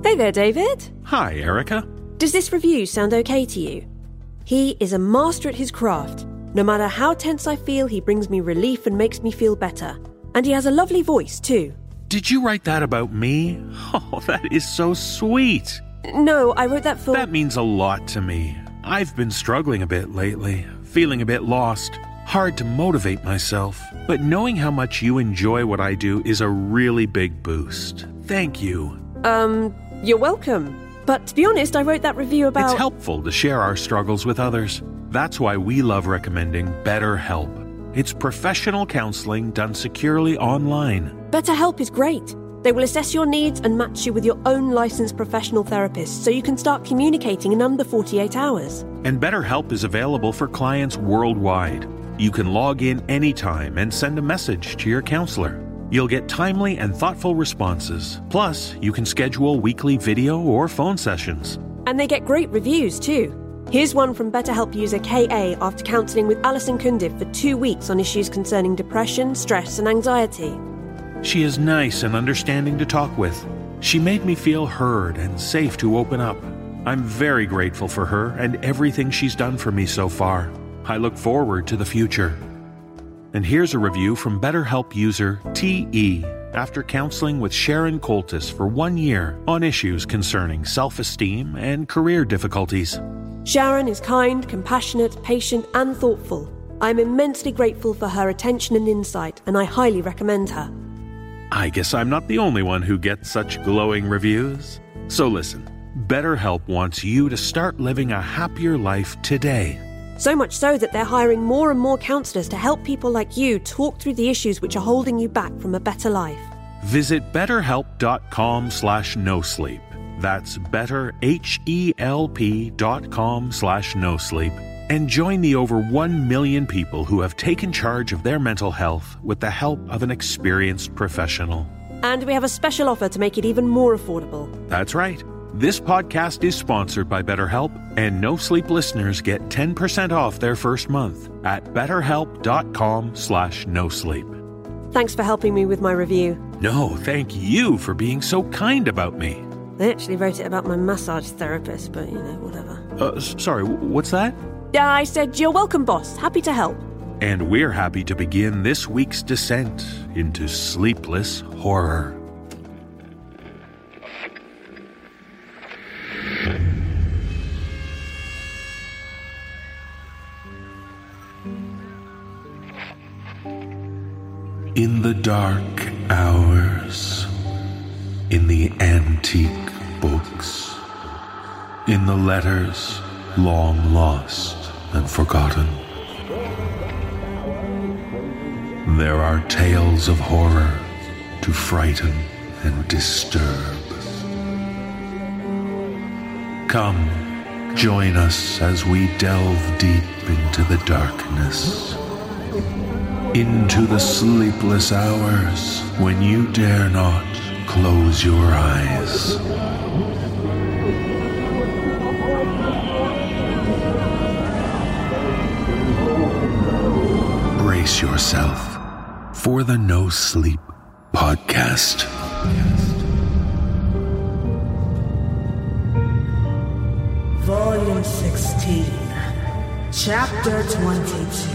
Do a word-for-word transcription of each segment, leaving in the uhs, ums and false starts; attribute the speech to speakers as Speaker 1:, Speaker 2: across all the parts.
Speaker 1: Hey there, David.
Speaker 2: Hi, Erica.
Speaker 1: Does this review sound okay to you? He is a master at his craft. No matter how tense I feel, he brings me relief and makes me feel better. And he has a lovely voice, too.
Speaker 2: Did you write that about me? Oh, that is so sweet.
Speaker 1: No, I wrote that for...
Speaker 2: That means a lot to me. I've been struggling a bit lately, feeling a bit lost. Hard to motivate myself. But knowing how much you enjoy what I do is a really big boost. Thank you.
Speaker 1: Um, you're welcome. But to be honest, I wrote that review about...
Speaker 2: It's helpful to share our struggles with others. That's why we love recommending BetterHelp. It's professional counseling done securely online.
Speaker 1: BetterHelp is great. They will assess your needs and match you with your own licensed professional therapist so you can start communicating in under forty-eight hours.
Speaker 2: And BetterHelp is available for clients worldwide. You can log in anytime and send a message to your counselor. You'll get timely and thoughtful responses. Plus, you can schedule weekly video or phone sessions.
Speaker 1: And they get great reviews, too. Here's one from BetterHelp user K A after counselling with Alison Cundiff for two weeks on issues concerning depression, stress and anxiety.
Speaker 2: She is nice and understanding to talk with. She made me feel heard and safe to open up. I'm very grateful for her and everything she's done for me so far. I look forward to the future. And here's a review from BetterHelp user T E after counseling with Sharon Coltis for one year on issues concerning self-esteem and career difficulties.
Speaker 1: Sharon is kind, compassionate, patient and thoughtful. I'm immensely grateful for her attention and insight, and I highly recommend her.
Speaker 2: I guess I'm not the only one who gets such glowing reviews. So listen, BetterHelp wants you to start living a happier life today.
Speaker 1: So much so that they're hiring more and more counsellors to help people like you talk through the issues which are holding you back from a better life.
Speaker 2: Visit betterhelp.com slash no sleep. That's better, H E L P dot com slash no sleep. And join the over one million people who have taken charge of their mental health with the help of an experienced professional.
Speaker 1: And we have a special offer to make it even more affordable.
Speaker 2: That's right. This podcast is sponsored by BetterHelp, and No Sleep listeners get ten percent off their first month at betterhelp.com slash no sleep.
Speaker 1: Thanks for helping me with my review.
Speaker 2: No, thank you for being so kind about me.
Speaker 1: I actually wrote it about my massage therapist, but, you know, whatever.
Speaker 2: Uh, sorry, what's that?
Speaker 1: Yeah, I said, you're welcome, boss. Happy to help.
Speaker 2: And we're happy to begin this week's descent into sleepless horror. In the dark hours, in the antique books, in the letters long lost and forgotten, there are tales of horror to frighten and disturb. Come, join us as we delve deep into the darkness, into the sleepless hours when you dare not close your eyes. Brace yourself for the No Sleep Podcast.
Speaker 3: Volume sixteen, Chapter twenty-two.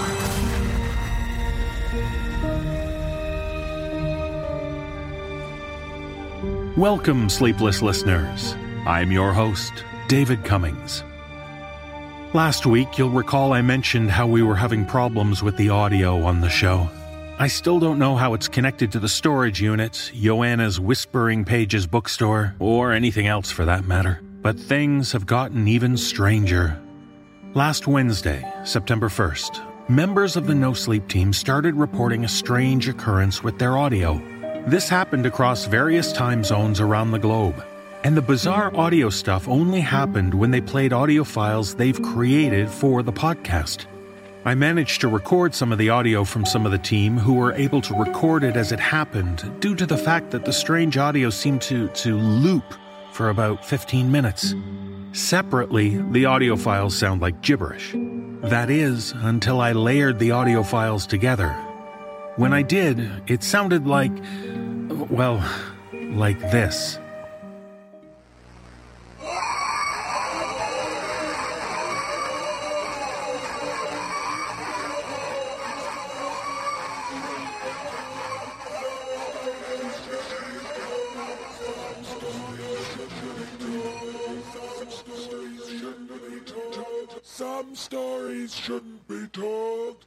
Speaker 2: Welcome, sleepless listeners. I'm your host, David Cummings. Last week, you'll recall I mentioned how we were having problems with the audio on the show. I still don't know how it's connected to the storage unit, Joanna's Whispering Pages bookstore, or anything else for that matter. But things have gotten even stranger. Last Wednesday, September first, members of the No Sleep team started reporting a strange occurrence with their audio. This happened across various time zones around the globe. And the bizarre audio stuff only happened when they played audio files they've created for the podcast. I managed to record some of the audio from some of the team who were able to record it as it happened due to the fact that the strange audio seemed to, to loop for about fifteen minutes. Separately, the audio files sound like gibberish. That is, until I layered the audio files together. When I did, it sounded like, well, like this.
Speaker 4: Some stories shouldn't be told.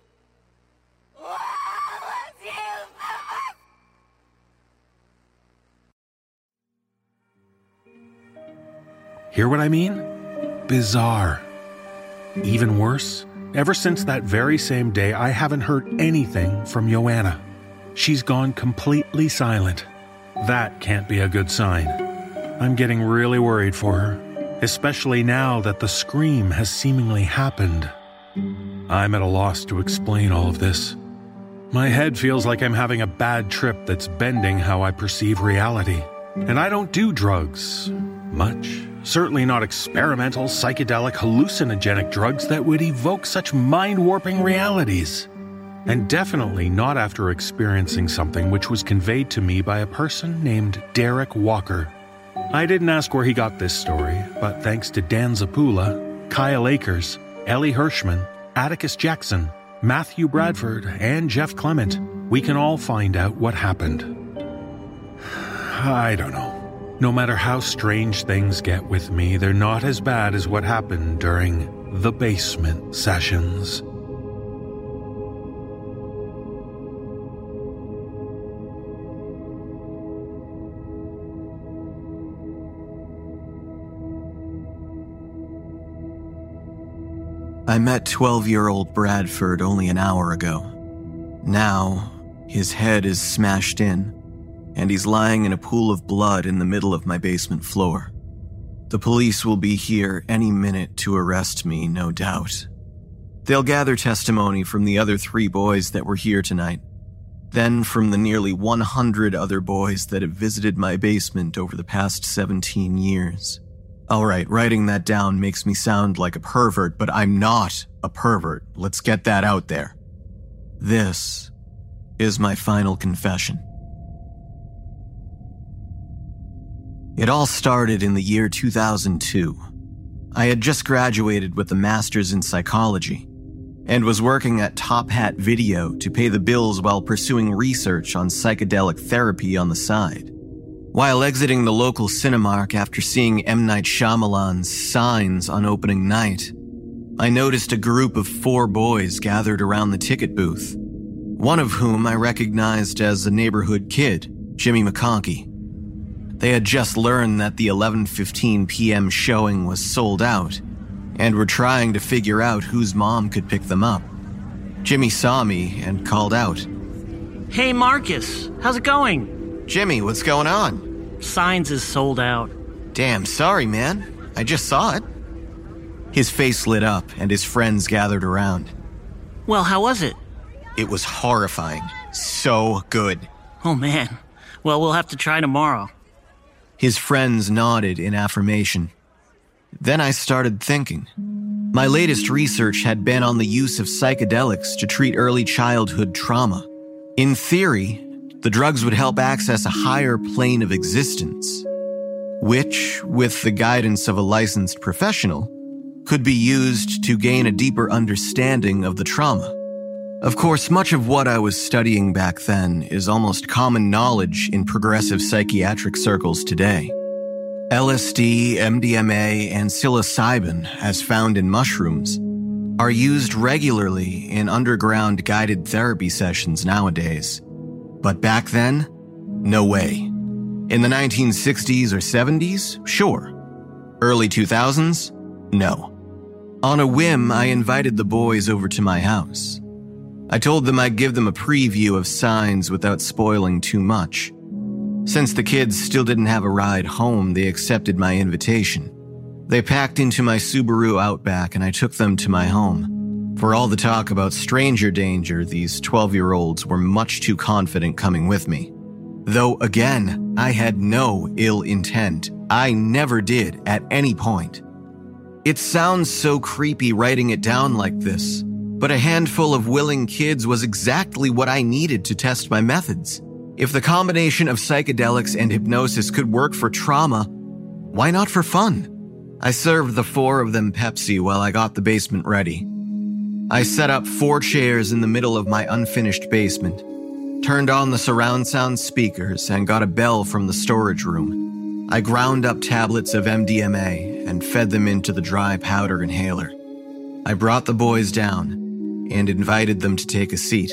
Speaker 2: Hear what I mean? Bizarre. Even worse, ever since that very same day, I haven't heard anything from Joanna. She's gone completely silent. That can't be a good sign. I'm getting really worried for her, especially now that the scream has seemingly happened. I'm at a loss to explain all of this. My head feels like I'm having a bad trip that's bending how I perceive reality. And I don't do drugs. Much. Certainly not experimental, psychedelic, hallucinogenic drugs that would evoke such mind-warping realities. And definitely not after experiencing something which was conveyed to me by a person named Derek Walker. I didn't ask where he got this story, but thanks to Dan Zapula, Kyle Akers, Ellie Hirschman, Atticus Jackson, Matthew Bradford, and Jeff Clement, we can all find out what happened. I don't know. No matter how strange things get with me, they're not as bad as what happened during the basement sessions.
Speaker 5: I met twelve-year-old Bradford only an hour ago. Now, his head is smashed in, and he's lying in a pool of blood in the middle of my basement floor. The police will be here any minute to arrest me, no doubt. They'll gather testimony from the other three boys that were here tonight, then from the nearly one hundred other boys that have visited my basement over the past seventeen years. Alright, writing that down makes me sound like a pervert, but I'm not a pervert. Let's get that out there. This is my final confession. It all started in the year two thousand two. I had just graduated with a master's in psychology and was working at Top Hat Video to pay the bills while pursuing research on psychedelic therapy on the side. While exiting the local Cinemark after seeing M. Night Shyamalan's Signs on opening night, I noticed a group of four boys gathered around the ticket booth, one of whom I recognized as a neighborhood kid, Jimmy McConkey. They had just learned that the eleven fifteen p.m. showing was sold out and were trying to figure out whose mom could pick them up. Jimmy saw me and called out,
Speaker 6: "Hey Marcus, how's it going?"
Speaker 5: "Jimmy, what's going on?"
Speaker 6: "Signs is sold out."
Speaker 5: "Damn, sorry man. I just saw it." His face lit up and his friends gathered around.
Speaker 6: "Well, how was it?"
Speaker 5: "It was horrifying. So good."
Speaker 6: "Oh man. Well, we'll have to try tomorrow."
Speaker 5: His friends nodded in affirmation. Then I started thinking. My latest research had been on the use of psychedelics to treat early childhood trauma. In theory, the drugs would help access a higher plane of existence, which, with the guidance of a licensed professional, could be used to gain a deeper understanding of the trauma. Of course, much of what I was studying back then is almost common knowledge in progressive psychiatric circles today. L S D, M D M A, and psilocybin, as found in mushrooms, are used regularly in underground guided therapy sessions nowadays. But back then, no way. In the nineteen sixties or seventies, sure. Early two thousands, no. On a whim, I invited the boys over to my house. I told them I'd give them a preview of Signs without spoiling too much. Since the kids still didn't have a ride home, they accepted my invitation. They packed into my Subaru Outback and I took them to my home. For all the talk about stranger danger, these twelve-year-olds were much too confident coming with me. Though again, I had no ill intent. I never did at any point. It sounds so creepy writing it down like this, but a handful of willing kids was exactly what I needed to test my methods. If the combination of psychedelics and hypnosis could work for trauma, why not for fun? I served the four of them Pepsi while I got the basement ready. I set up four chairs in the middle of my unfinished basement, turned on the surround sound speakers, and got a bell from the storage room. I ground up tablets of M D M A and fed them into the dry powder inhaler. I brought the boys down and invited them to take a seat.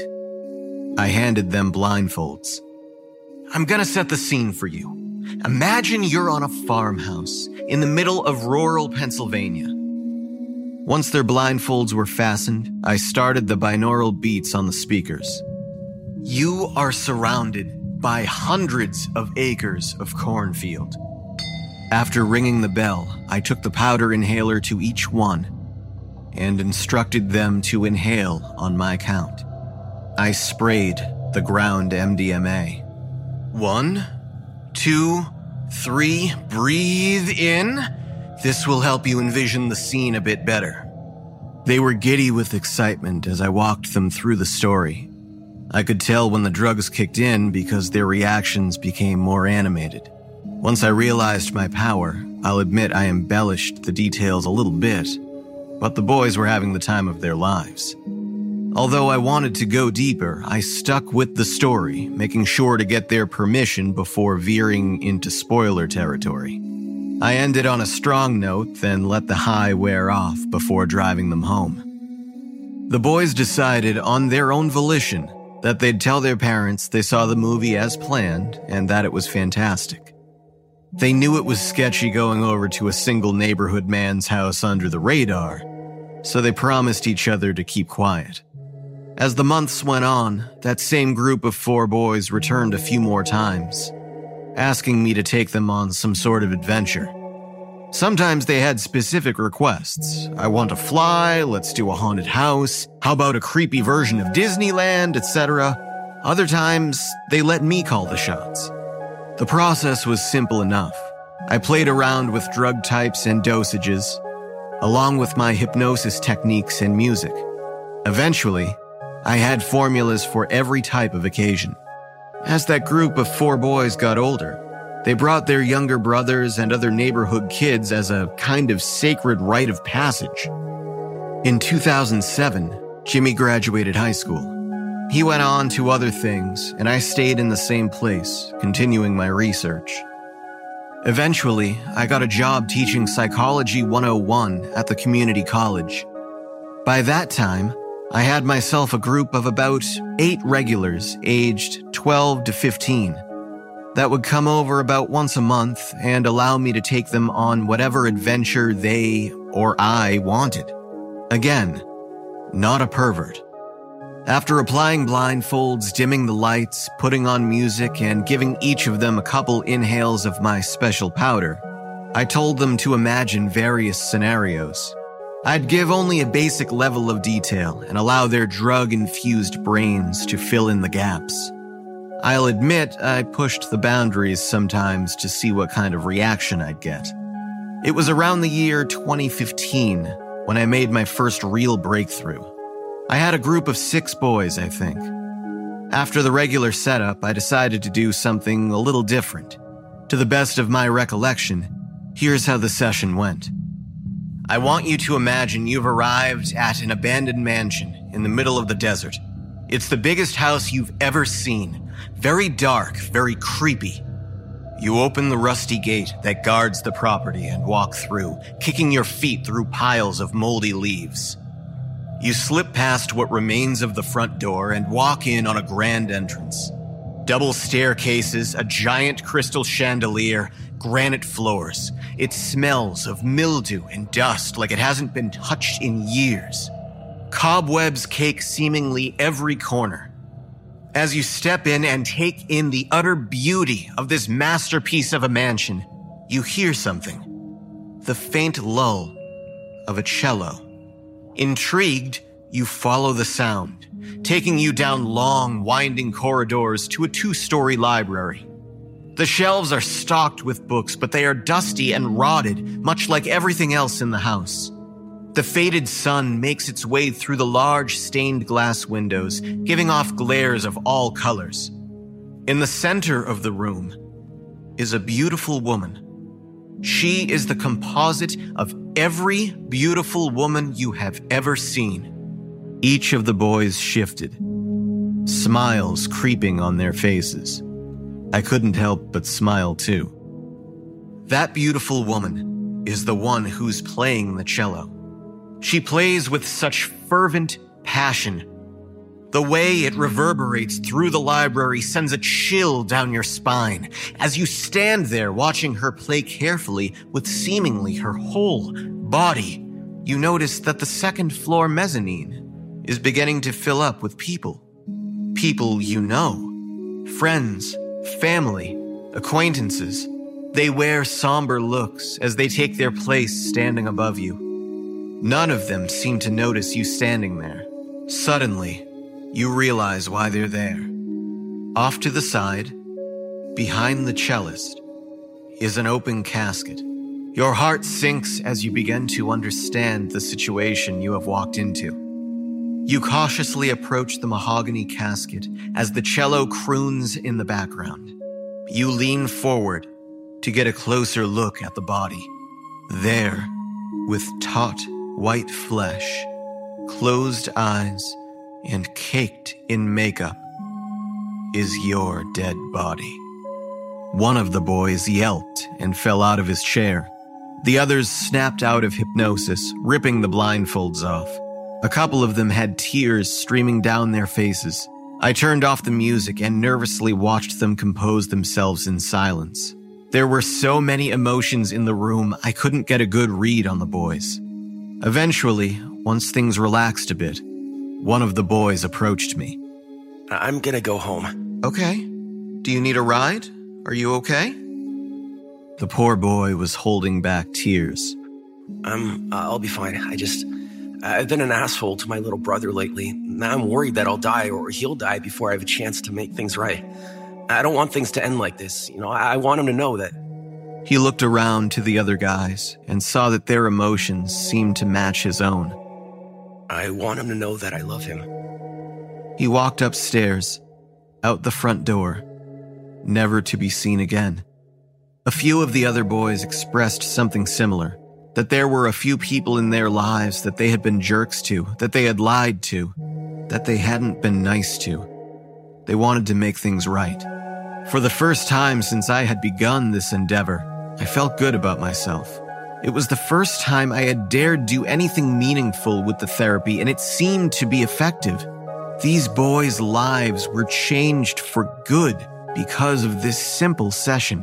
Speaker 5: I handed them blindfolds. I'm gonna set the scene for you. Imagine you're on a farmhouse in the middle of rural Pennsylvania. Once their blindfolds were fastened, I started the binaural beats on the speakers. You are surrounded by hundreds of acres of cornfield. After ringing the bell, I took the powder inhaler to each one and instructed them to inhale on my count. I sprayed the ground M D M A. One, two, three, breathe in. This will help you envision the scene a bit better. They were giddy with excitement as I walked them through the story. I could tell when the drugs kicked in because their reactions became more animated. Once I realized my power, I'll admit I embellished the details a little bit, but the boys were having the time of their lives. Although I wanted to go deeper, I stuck with the story, making sure to get their permission before veering into spoiler territory. I ended on a strong note, then let the high wear off before driving them home. The boys decided on their own volition that they'd tell their parents they saw the movie as planned and that it was fantastic. They knew it was sketchy going over to a single neighborhood man's house under the radar, so they promised each other to keep quiet. As the months went on, that same group of four boys returned a few more times, asking me to take them on some sort of adventure. Sometimes they had specific requests. I want to fly, let's do a haunted house, how about a creepy version of Disneyland, et cetera. Other times, they let me call the shots. The process was simple enough. I played around with drug types and dosages, along with my hypnosis techniques and music. Eventually, I had formulas for every type of occasion. As that group of four boys got older, they brought their younger brothers and other neighborhood kids as a kind of sacred rite of passage. In two thousand seven, Jimmy graduated high school. He went on to other things, and I stayed in the same place, continuing my research. Eventually, I got a job teaching Psychology one oh one at the community college. By that time, I had myself a group of about eight regulars aged twelve to fifteen that would come over about once a month and allow me to take them on whatever adventure they or I wanted. Again, not a pervert. After applying blindfolds, dimming the lights, putting on music, and giving each of them a couple inhales of my special powder, I told them to imagine various scenarios. I'd give only a basic level of detail and allow their drug-infused brains to fill in the gaps. I'll admit I pushed the boundaries sometimes to see what kind of reaction I'd get. It was around the year twenty fifteen when I made my first real breakthrough. I had a group of six boys, I think. After the regular setup, I decided to do something a little different. To the best of my recollection, here's how the session went. I want you to imagine you've arrived at an abandoned mansion in the middle of the desert. It's the biggest house you've ever seen. Very dark, very creepy. You open the rusty gate that guards the property and walk through, kicking your feet through piles of moldy leaves. You slip past what remains of the front door and walk in on a grand entrance. Double staircases, a giant crystal chandelier, granite floors. It smells of mildew and dust like it hasn't been touched in years. Cobwebs cake seemingly every corner. As you step in and take in the utter beauty of this masterpiece of a mansion, you hear something. The faint lull of a cello. Intrigued, you follow the sound, taking you down long, winding corridors to a two-story library. The shelves are stocked with books, but they are dusty and rotted, much like everything else in the house. The faded sun makes its way through the large stained glass windows, giving off glares of all colors. In the center of the room is a beautiful woman. She is the composite of every beautiful woman you have ever seen. Each of the boys shifted, smiles creeping on their faces. I couldn't help but smile too. That beautiful woman is the one who's playing the cello. She plays with such fervent passion. The way it reverberates through the library sends a chill down your spine as you stand there watching her play carefully with seemingly her whole body. You notice that the second floor mezzanine is beginning to fill up with people. People you know. Friends, family, acquaintances. They wear somber looks as they take their place standing above you. None of them seem to notice you standing there. Suddenly, you realize why they're there. Off to the side, behind the cellist, is an open casket. Your heart sinks as you begin to understand the situation you have walked into. You cautiously approach the mahogany casket as the cello croons in the background. You lean forward to get a closer look at the body. There, with taut white flesh, closed eyes, and caked in makeup, is your dead body. One of the boys yelped and fell out of his chair. The others snapped out of hypnosis, ripping the blindfolds off. A couple of them had tears streaming down their faces. I turned off the music and nervously watched them compose themselves in silence. There were so many emotions in the room, I couldn't get a good read on the boys. Eventually, once things relaxed a bit, one of the boys approached me.
Speaker 7: I'm gonna go home.
Speaker 5: Okay. Do you need a ride? Are you okay? The poor boy was holding back tears.
Speaker 7: Um, I'll be fine. I just... I've been an asshole to my little brother lately. Now I'm worried that I'll die or he'll die before I have a chance to make things right. I don't want things to end like this. You know, I want him to know that...
Speaker 5: He looked around to the other guys and saw that their emotions seemed to match his own.
Speaker 7: I want him to know that I love him.
Speaker 5: He walked upstairs, out the front door, never to be seen again. A few of the other boys expressed something similar, that there were a few people in their lives that they had been jerks to, that they had lied to, that they hadn't been nice to. They wanted to make things right. For the first time since I had begun this endeavor, I felt good about myself. It was the first time I had dared do anything meaningful with the therapy, and it seemed to be effective. These boys' lives were changed for good because of this simple session.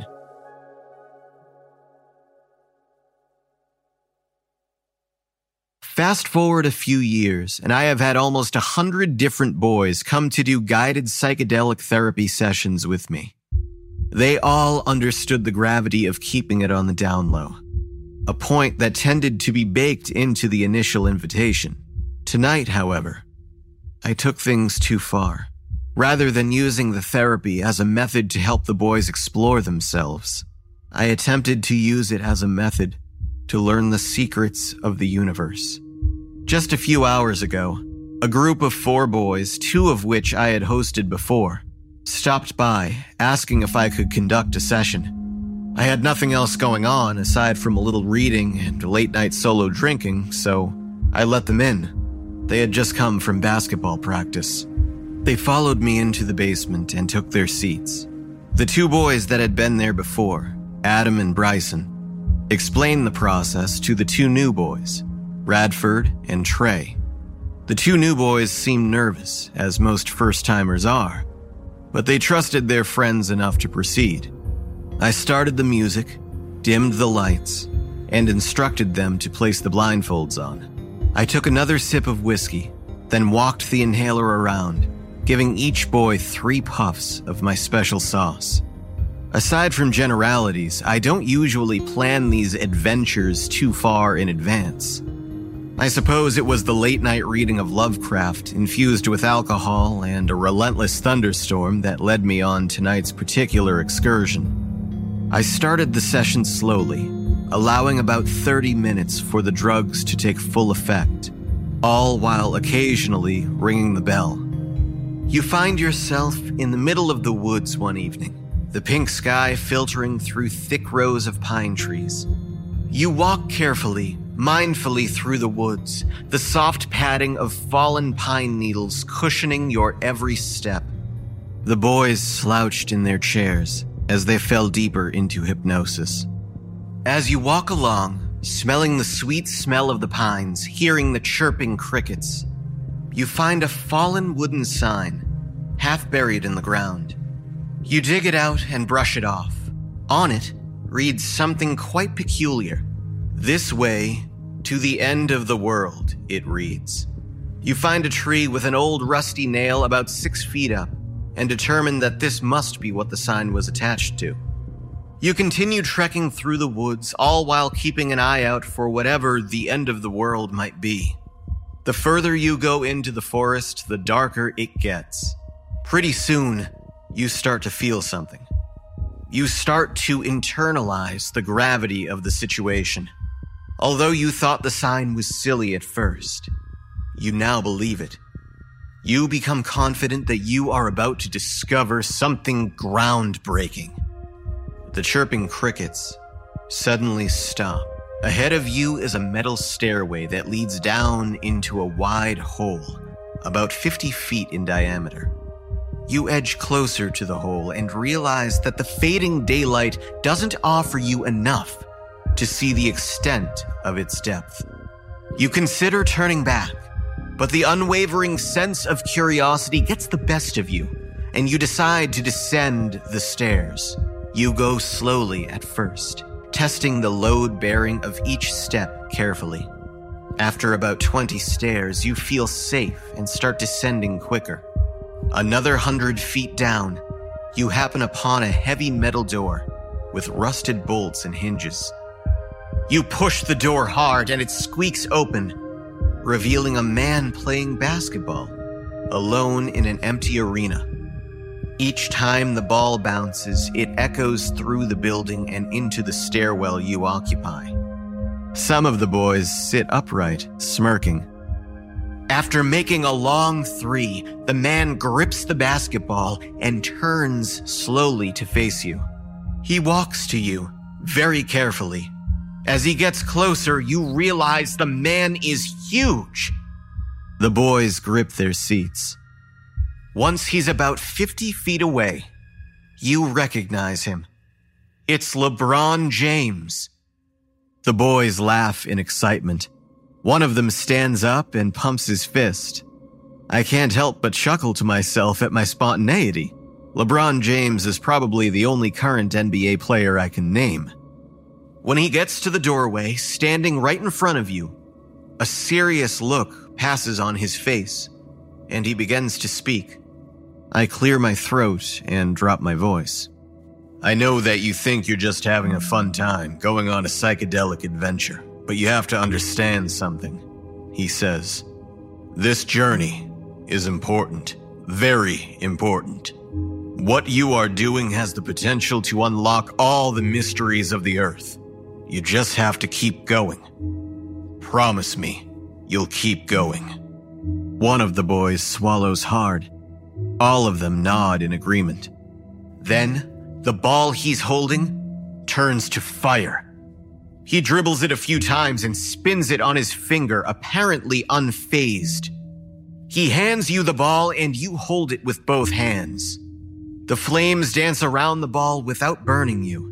Speaker 5: Fast forward a few years, and I have had almost a hundred different boys come to do guided psychedelic therapy sessions with me. They all understood the gravity of keeping it on the down low, a point that tended to be baked into the initial invitation. Tonight, however, I took things too far. Rather than using the therapy as a method to help the boys explore themselves, I attempted to use it as a method to learn the secrets of the universe. Just a few hours ago, a group of four boys, two of which I had hosted before, stopped by asking if I could conduct a session. I had nothing else going on aside from a little reading and late-night solo drinking, so I let them in. They had just come from basketball practice. They followed me into the basement and took their seats. The two boys that had been there before, Adam and Bryson, explained the process to the two new boys, Radford and Trey. The two new boys seemed nervous, as most first-timers are, but they trusted their friends enough to proceed. I started the music, dimmed the lights, and instructed them to place the blindfolds on. I took another sip of whiskey, then walked the inhaler around, giving each boy three puffs of my special sauce. Aside from generalities, I don't usually plan these adventures too far in advance. I suppose it was the late-night reading of Lovecraft infused with alcohol and a relentless thunderstorm that led me on tonight's particular excursion. I started the session slowly, allowing about thirty minutes for the drugs to take full effect, all while occasionally ringing the bell. You find yourself in the middle of the woods one evening, the pink sky filtering through thick rows of pine trees. You walk carefully, mindfully through the woods, the soft padding of fallen pine needles cushioning your every step. The boys slouched in their chairs as they fell deeper into hypnosis. As you walk along, smelling the sweet smell of the pines, hearing the chirping crickets. You find a fallen wooden sign, half buried in the ground. You dig it out and brush it off. On it reads something quite peculiar. "This way to the end of the world," it reads. You find a tree with an old rusty nail about six feet up and determine that this must be what the sign was attached to. You continue trekking through the woods, all while keeping an eye out for whatever the end of the world might be. The further you go into the forest, the darker it gets. Pretty soon, you start to feel something. You start to internalize the gravity of the situation. Although you thought the sign was silly at first, you now believe it. You become confident that you are about to discover something groundbreaking. The chirping crickets suddenly stop. Ahead of you is a metal stairway that leads down into a wide hole, about fifty feet in diameter. You edge closer to the hole and realize that the fading daylight doesn't offer you enough to see the extent of its depth. You consider turning back, but the unwavering sense of curiosity gets the best of you, and you decide to descend the stairs. You go slowly at first, testing the load-bearing of each step carefully. After about twenty stairs, you feel safe and start descending quicker. Another hundred feet down, you happen upon a heavy metal door with rusted bolts and hinges. You push the door hard and it squeaks open, revealing a man playing basketball, alone in an empty arena. Each time the ball bounces, it echoes through the building and into the stairwell you occupy. Some of the boys sit upright, smirking. After making a long three, the man grips the basketball and turns slowly to face you. He walks to you, very carefully. As he gets closer, you realize the man is huge. The boys grip their seats. Once he's about fifty feet away, you recognize him. It's LeBron James. The boys laugh in excitement. One of them stands up and pumps his fist. I can't help but chuckle to myself at my spontaneity. LeBron James is probably the only current N B A player I can name. When he gets to the doorway, standing right in front of you, a serious look passes on his face, and he begins to speak. I clear my throat and drop my voice. I know that you think you're just having a fun time, going on a psychedelic adventure, but you have to understand something, he says. This journey is important, very important. What you are doing has the potential to unlock all the mysteries of the Earth. You just have to keep going. Promise me, you'll keep going. One of the boys swallows hard. All of them nod in agreement. Then, the ball he's holding turns to fire. He dribbles it a few times and spins it on his finger, apparently unfazed. He hands you the ball and you hold it with both hands. The flames dance around the ball without burning you.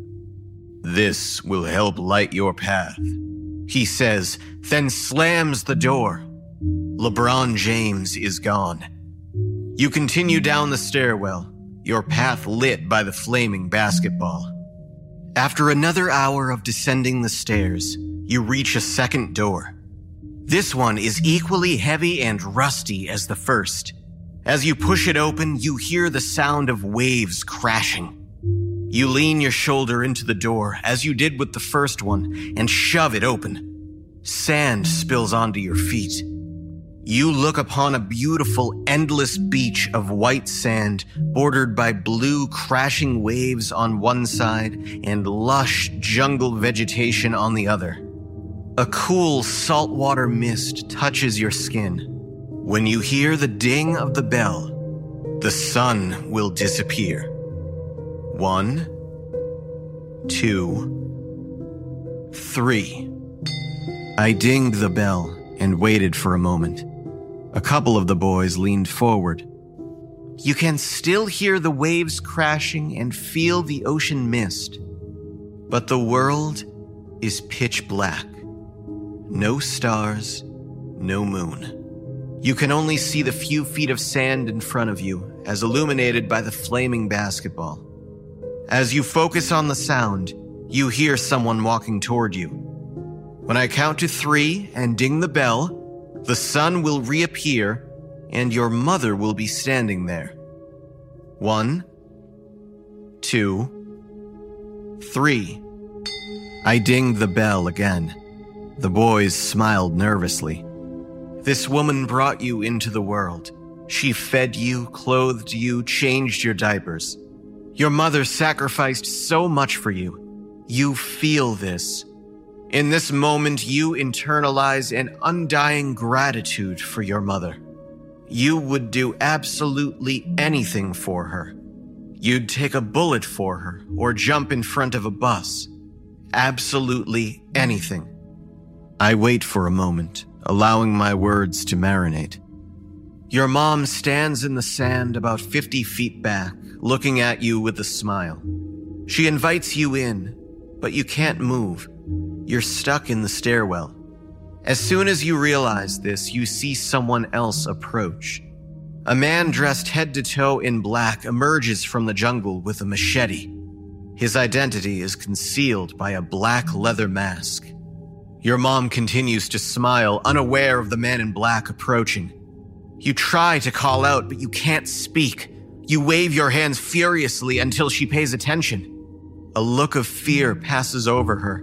Speaker 5: This will help light your path, he says, then slams the door. LeBron James is gone. You continue down the stairwell, your path lit by the flaming basketball. After another hour of descending the stairs, you reach a second door. This one is equally heavy and rusty as the first. As you push it open, you hear the sound of waves crashing. You lean your shoulder into the door, as you did with the first one, and shove it open. Sand spills onto your feet. You look upon a beautiful, endless beach of white sand, bordered by blue, crashing waves on one side and lush jungle vegetation on the other. A cool, saltwater mist touches your skin. When you hear the ding of the bell, the sun will disappear. One, two, three. I dinged the bell and waited for a moment. A couple of the boys leaned forward. You can still hear the waves crashing and feel the ocean mist, but the world is pitch black. no stars, no moon. You can only see the few feet of sand in front of you as illuminated by the flaming basketball. As you focus on the sound, you hear someone walking toward you. When I count to three and ding the bell, the sun will reappear and your mother will be standing there. One, two, three. I dinged the bell again. The boys smiled nervously. This woman brought you into the world. She fed you, clothed you, changed your diapers. Your mother sacrificed so much for you. You feel this. In this moment, you internalize an undying gratitude for your mother. You would do absolutely anything for her. You'd take a bullet for her or jump in front of a bus. Absolutely anything. I wait for a moment, allowing my words to marinate. Your mom stands in the sand about fifty feet back, looking at you with a smile. She invites you in, but you can't move. You're stuck in the stairwell. As soon as you realize this, you see someone else approach. A man dressed head to toe in black emerges from the jungle with a machete. His identity is concealed by a black leather mask. Your mom continues to smile, unaware of the man in black approaching. You try to call out, but you can't speak. You wave your hands furiously until she pays attention. A look of fear passes over her.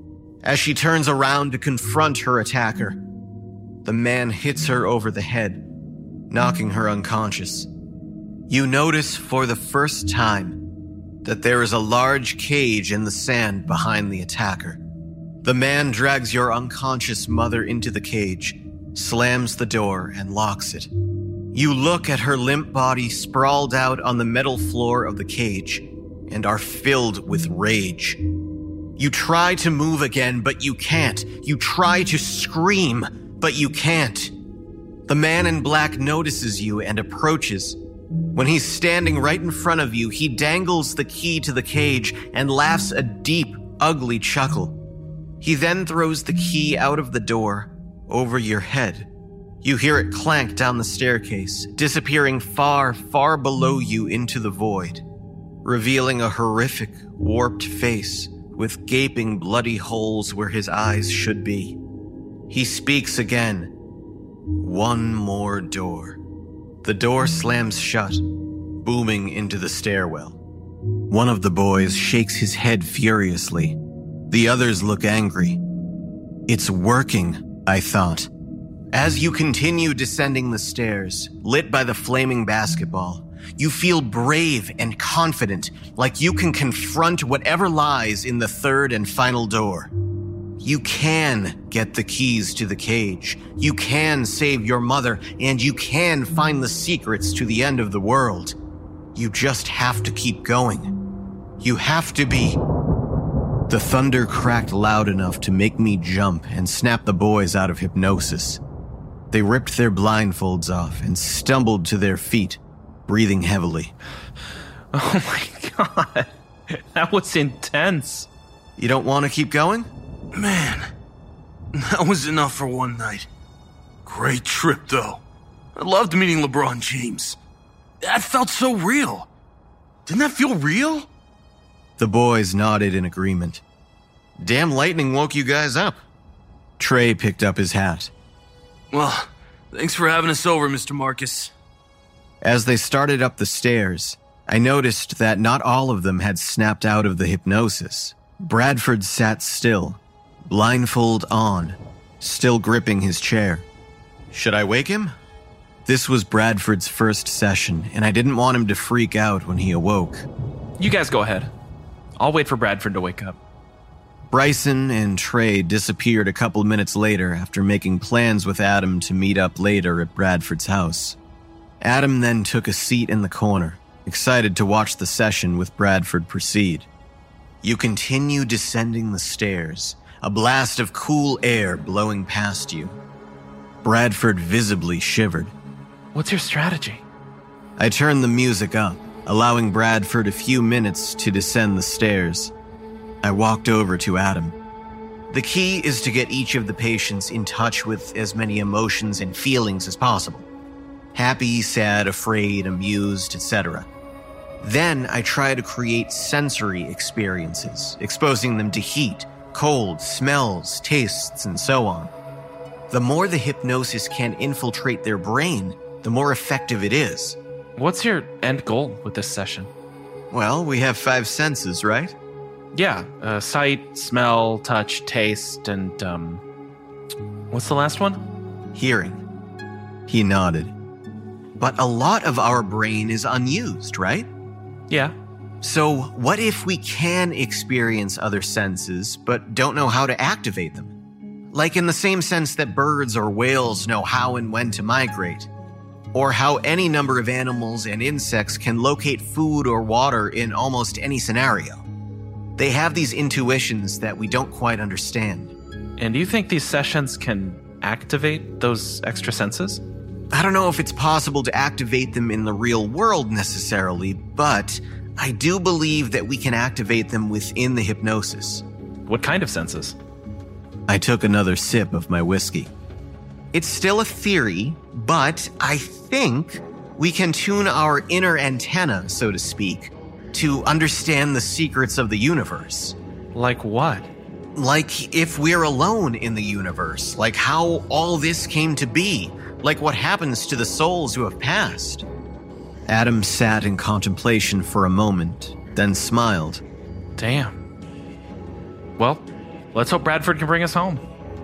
Speaker 5: As she turns around to confront her attacker, the man hits her over the head, knocking her unconscious. You notice for the first time that there is a large cage in the sand behind the attacker. The man drags your unconscious mother into the cage, slams the door, and locks it. You look at her limp body sprawled out on the metal floor of the cage and are filled with rage. You try to move again, but you can't. You try to scream, but you can't. The man in black notices you and approaches. When he's standing right in front of you, he dangles the key to the cage and laughs a deep, ugly chuckle. He then throws the key out of the door, over your head. You hear it clank down the staircase, disappearing far, far below you into the void, revealing a horrific, warped face with gaping, bloody holes where his eyes should be. He speaks again. One more door. The door slams shut, booming into the stairwell. One of the boys shakes his head furiously. The others look angry. It's working, I thought. As you continue descending the stairs, lit by the flaming basketball, you feel brave and confident, like you can confront whatever lies in the third and final door. You can get the keys to the cage. You can save your mother, and you can find the secrets to the end of the world. You just have to keep going. You have to be... The thunder cracked loud enough to make me jump and snap the boys out of hypnosis. They ripped their blindfolds off and stumbled to their feet, breathing heavily.
Speaker 8: Oh my god, that was intense.
Speaker 5: You don't want to keep going?
Speaker 4: Man, that was enough for one night. Great trip, though. I loved meeting LeBron James. That felt so real. Didn't that feel real?
Speaker 5: The boys nodded in agreement. Damn lightning woke you guys up. Trey picked up his hat.
Speaker 4: Well, thanks for having us over, Mister Marcus.
Speaker 5: As they started up the stairs, I noticed that not all of them had snapped out of the hypnosis. Bradford sat still, blindfold on, still gripping his chair. Should I wake him? This was Bradford's first session, and I didn't want him to freak out when he awoke.
Speaker 8: You guys go ahead. I'll wait for Bradford to wake up.
Speaker 5: Bryson and Trey disappeared a couple minutes later after making plans with Adam to meet up later at Bradford's house. Adam then took a seat in the corner, excited to watch the session with Bradford proceed. You continue descending the stairs, a blast of cool air blowing past you. Bradford visibly shivered.
Speaker 8: What's your strategy?
Speaker 5: I turned the music up, allowing Bradford a few minutes to descend the stairs. I walked over to Adam. The key is to get each of the patients in touch with as many emotions and feelings as possible. Happy, sad, afraid, amused, et cetera. Then I try to create sensory experiences, exposing them to heat, cold, smells, tastes, and so on. The more the hypnosis can infiltrate their brain, the more effective it is.
Speaker 8: What's your end goal with this session?
Speaker 5: Well, we have five senses, right?
Speaker 8: Yeah, uh, sight, smell, touch, taste, and, um... what's the last one?
Speaker 5: Hearing. He nodded. But a lot of our brain is unused, right?
Speaker 8: Yeah.
Speaker 5: So what if we can experience other senses, but don't know how to activate them? Like in the same sense that birds or whales know how and when to migrate. Or how any number of animals and insects can locate food or water in almost any scenario. They have these intuitions that we don't quite understand.
Speaker 8: And do you think these sessions can activate those extra senses?
Speaker 5: I don't know if it's possible to activate them in the real world necessarily, but I do believe that we can activate them within the hypnosis.
Speaker 8: What kind of senses?
Speaker 5: I took another sip of my whiskey. It's still a theory, but I think we can tune our inner antenna, so to speak, to understand the secrets of the universe.
Speaker 8: Like what?
Speaker 5: Like if we're alone in the universe, like how all this came to be, like what happens to the souls who have passed. Adam sat in contemplation for a moment, then smiled.
Speaker 8: Damn. Well, let's hope Bradford can bring us home.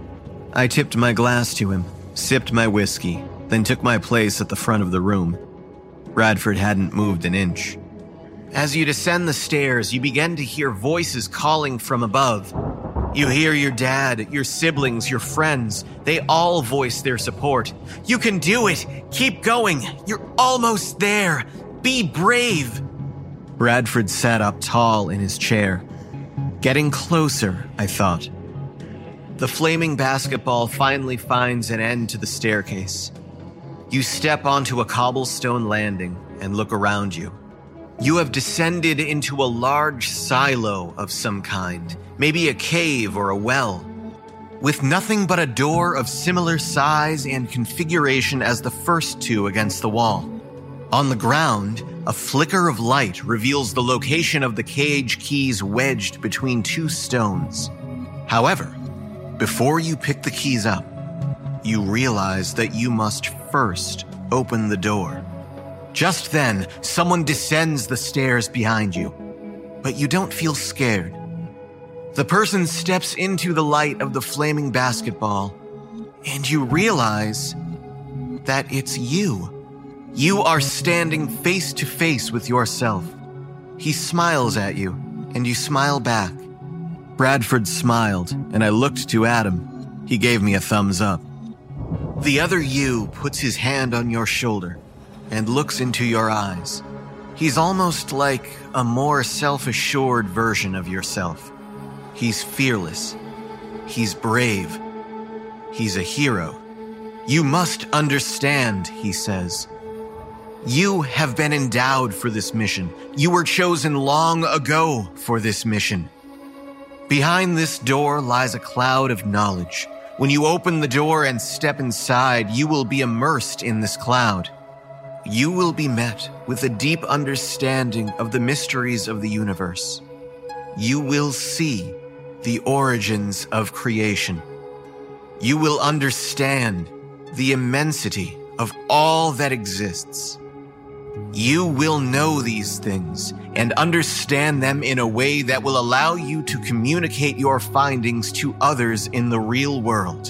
Speaker 5: I tipped my glass to him, sipped my whiskey, then took my place at the front of the room. Bradford hadn't moved an inch. As you descend the stairs, you begin to hear voices calling from above. You hear your dad, your siblings, your friends. They all voice their support. You can do it! Keep going! You're almost there! Be brave! Bradford sat up tall in his chair. Getting closer, I thought. The flaming basketball finally finds an end to the staircase. You step onto a cobblestone landing and look around you. You have descended into a large silo of some kind, maybe a cave or a well, with nothing but a door of similar size and configuration as the first two against the wall. On the ground, a flicker of light reveals the location of the cage keys wedged between two stones. However, before you pick the keys up, you realize that you must first open the door. Just then, someone descends the stairs behind you, but you don't feel scared. The person steps into the light of the flaming basketball, and you realize that it's you. You are standing face to face with yourself. He smiles at you, and you smile back. Bradford smiled, and I looked to Adam. He gave me a thumbs up. The other you puts his hand on your shoulder and looks into your eyes. He's almost like a more self-assured version of yourself. He's fearless. He's brave. He's a hero. You must understand, he says. You have been endowed for this mission. You were chosen long ago for this mission. Behind this door lies a cloud of knowledge. When you open the door and step inside, you will be immersed in this cloud. You will be met with a deep understanding of the mysteries of the universe. You will see the origins of creation. You will understand the immensity of all that exists. You will know these things and understand them in a way that will allow you to communicate your findings to others in the real world.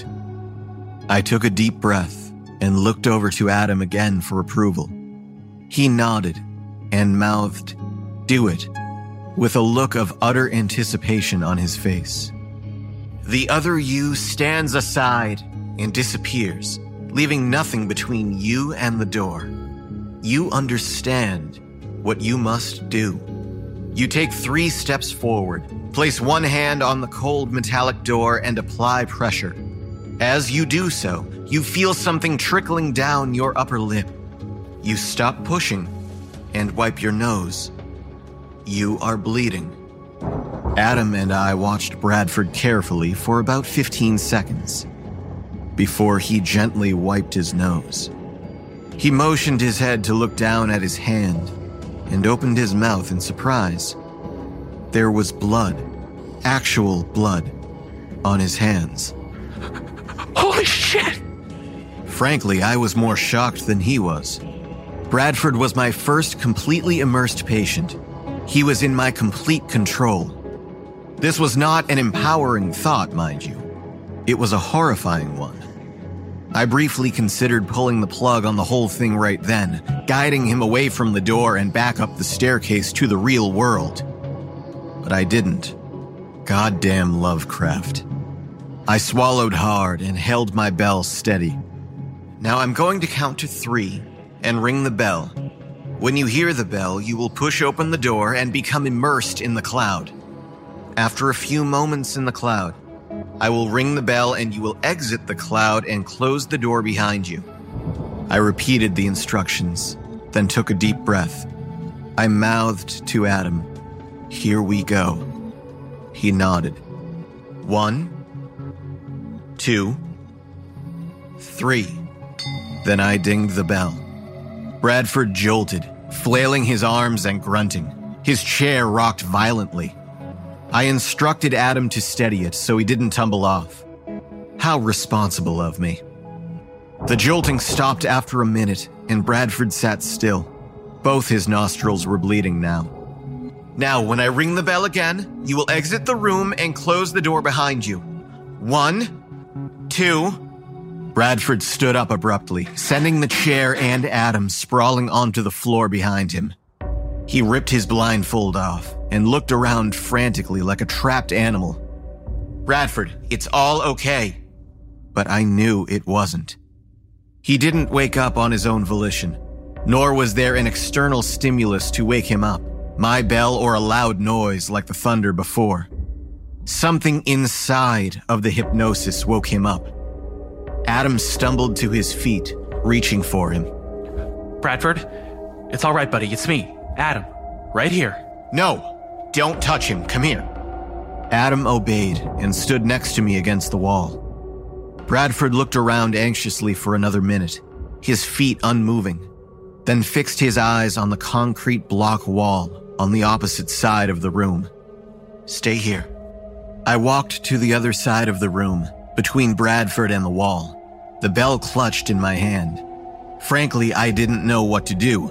Speaker 5: I took a deep breath and looked over to Adam again for approval. He nodded and mouthed, "Do it," with a look of utter anticipation on his face. The other you stands aside and disappears, leaving nothing between you and the door. You understand what you must do. You take three steps forward, place one hand on the cold metallic door and apply pressure. As you do so, you feel something trickling down your upper lip. You stop pushing and wipe your nose. You are bleeding. Adam and I watched Bradford carefully for about fifteen seconds before he gently wiped his nose. He motioned his head to look down at his hand and opened his mouth in surprise. There was blood, actual blood, on his hands.
Speaker 8: Holy shit!
Speaker 5: Frankly, I was more shocked than he was. Bradford was my first completely immersed patient. He was in my complete control. This was not an empowering thought, mind you. It was a horrifying one. I briefly considered pulling the plug on the whole thing right then, guiding him away from the door and back up the staircase to the real world. But I didn't. Goddamn Lovecraft. I swallowed hard and held my bell steady. Now I'm going to count to three and ring the bell. When you hear the bell, you will push open the door and become immersed in the cloud. After a few moments in the cloud, I will ring the bell and you will exit the cloud and close the door behind you. I repeated the instructions, then took a deep breath. I mouthed to Adam, "Here we go." He nodded. One, two, three. Then I dinged the bell. Bradford jolted, flailing his arms and grunting. His chair rocked violently. I instructed Adam to steady it so he didn't tumble off. How responsible of me. The jolting stopped after a minute, and Bradford sat still. Both his nostrils were bleeding now. Now, when I ring the bell again, you will exit the room and close the door behind you. One, two... Bradford stood up abruptly, sending the chair and Adam sprawling onto the floor behind him. He ripped his blindfold off and looked around frantically like a trapped animal. Bradford, it's all okay. But I knew it wasn't. He didn't wake up on his own volition, nor was there an external stimulus to wake him up, my bell or a loud noise like the thunder before. Something inside of the hypnosis woke him up. Adam stumbled to his feet, reaching for him.
Speaker 8: Bradford, it's all right, buddy. It's me, Adam, right here.
Speaker 5: No, don't touch him. Come here. Adam obeyed and stood next to me against the wall. Bradford looked around anxiously for another minute, his feet unmoving, then fixed his eyes on the concrete block wall on the opposite side of the room. Stay here. I walked to the other side of the room, between Bradford and the wall. The bell clutched in my hand. Frankly, I didn't know what to do.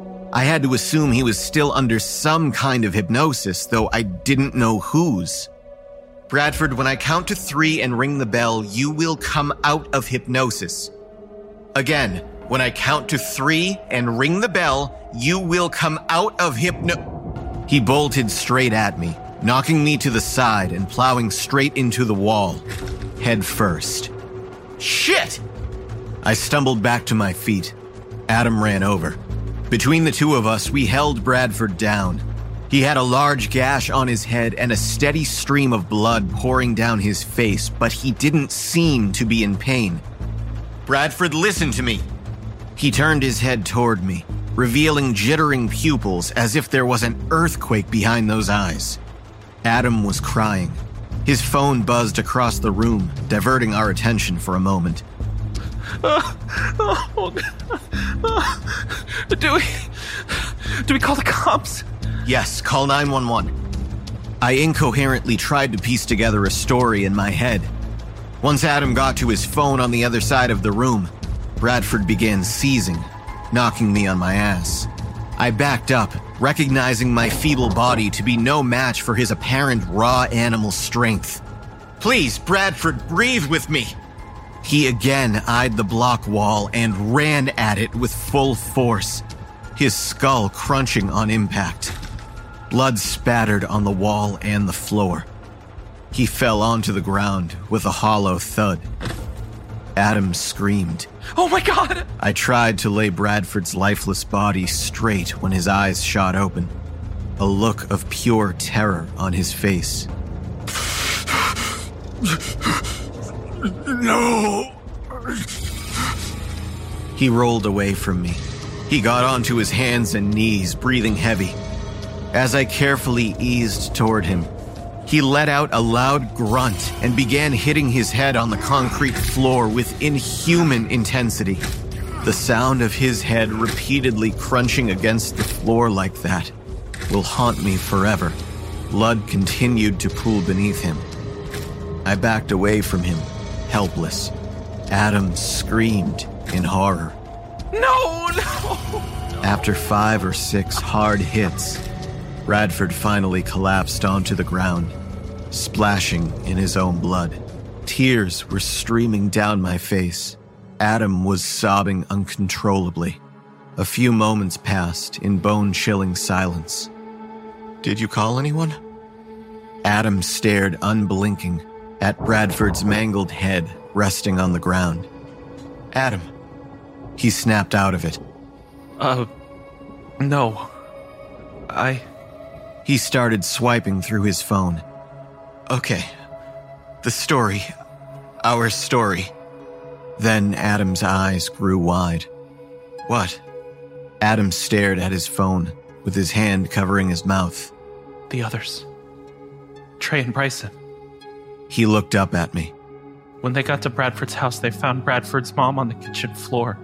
Speaker 5: I had to assume he was still under some kind of hypnosis, though I didn't know whose. Bradford, when I count to three and ring the bell, you will come out of hypnosis. Again, when I count to three and ring the bell, you will come out of hypno... He bolted straight at me, knocking me to the side and plowing straight into the wall, head first. Shit! I stumbled back to my feet. Adam ran over. Between the two of us, we held Bradford down. He had a large gash on his head and a steady stream of blood pouring down his face, but he didn't seem to be in pain. Bradford, listen to me. He turned his head toward me, revealing jittering pupils as if there was an earthquake behind those eyes. Adam was crying. His phone buzzed across the room, diverting our attention for a moment.
Speaker 8: Uh, oh, uh, do we... Do we call the cops?
Speaker 5: Yes, call nine one one. I incoherently tried to piece together a story in my head. Once Adam got to his phone on the other side of the room, Bradford began seizing, knocking me on my ass. I backed up, recognizing my feeble body to be no match for his apparent raw animal strength. Please, Bradford, breathe with me. He again eyed the block wall and ran at it with full force, his skull crunching on impact. Blood spattered on the wall and the floor. He fell onto the ground with a hollow thud. Adam screamed.
Speaker 8: Oh my God!
Speaker 5: I tried to lay Bradford's lifeless body straight when his eyes shot open, a look of pure terror on his face.
Speaker 4: No!
Speaker 5: He rolled away from me. He got onto his hands and knees, breathing heavy. As I carefully eased toward him, He let out a loud grunt and began hitting his head on the concrete floor with inhuman intensity. The sound of his head repeatedly crunching against the floor like that will haunt me forever. Blood continued to pool beneath him. I backed away from him, helpless. Adam screamed in horror.
Speaker 8: No, no!
Speaker 5: After five or six hard hits, Bradford finally collapsed onto the ground, splashing in his own blood. Tears were streaming down my face. Adam was sobbing uncontrollably. A few moments passed in bone-chilling silence. "Did you call anyone?" Adam stared unblinking at Bradford's mangled head resting on the ground. "Adam." He snapped out of it.
Speaker 8: Uh, no. I...
Speaker 5: He started swiping through his phone. "Okay. The story. Our story." Then Adam's eyes grew wide. "What?" Adam stared at his phone, with his hand covering his mouth.
Speaker 8: The others. Trey and Bryson.
Speaker 5: He looked up at me.
Speaker 8: When they got to Bradford's house, they found Bradford's mom on the kitchen floor.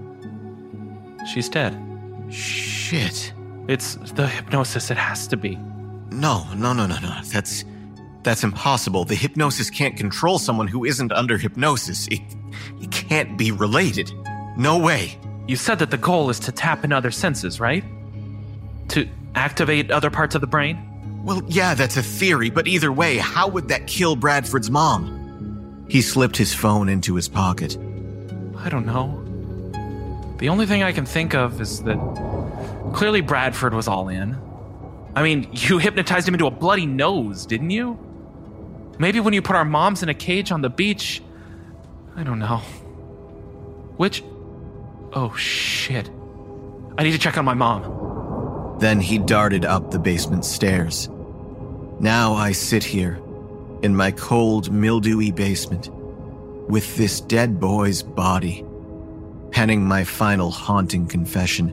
Speaker 8: She's dead.
Speaker 5: Shit.
Speaker 8: It's the hypnosis. It has to be.
Speaker 5: No, no, no, no, no. That's... That's impossible. The hypnosis can't control someone who isn't under hypnosis. It, it can't be related. No way.
Speaker 8: You said that the goal is to tap in other senses, right? To activate other parts of the brain?
Speaker 5: Well, yeah, that's a theory, but either way, how would that kill Bradford's mom? He slipped his phone into his pocket.
Speaker 8: I don't know. The only thing I can think of is that clearly Bradford was all in. I mean, you hypnotized him into a bloody nose, didn't you? Maybe when you put our moms in a cage on the beach... I don't know. Which... Oh, shit. I need to check on my mom.
Speaker 5: Then he darted up the basement stairs. Now I sit here, in my cold, mildewy basement, with this dead boy's body, penning my final haunting confession.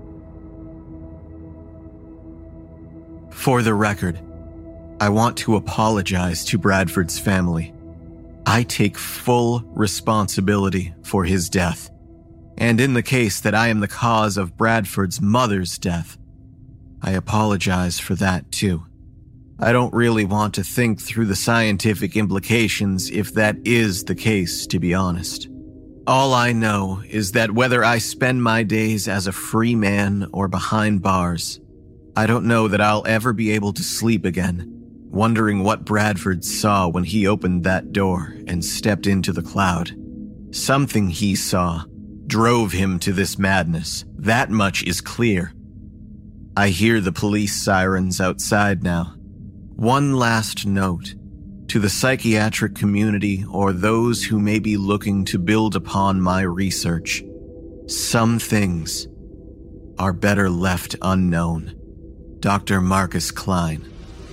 Speaker 5: For the record, I want to apologize to Bradford's family. I take full responsibility for his death. And in the case that I am the cause of Bradford's mother's death, I apologize for that too. I don't really want to think through the scientific implications if that is the case, to be honest. All I know is that whether I spend my days as a free man or behind bars, I don't know that I'll ever be able to sleep again, wondering what Bradford saw when he opened that door and stepped into the cloud. Something he saw drove him to this madness. That much is clear. I hear the police sirens outside now. One last note to the psychiatric community or those who may be looking to build upon my research. Some things are better left unknown. Doctor Marcus Klein.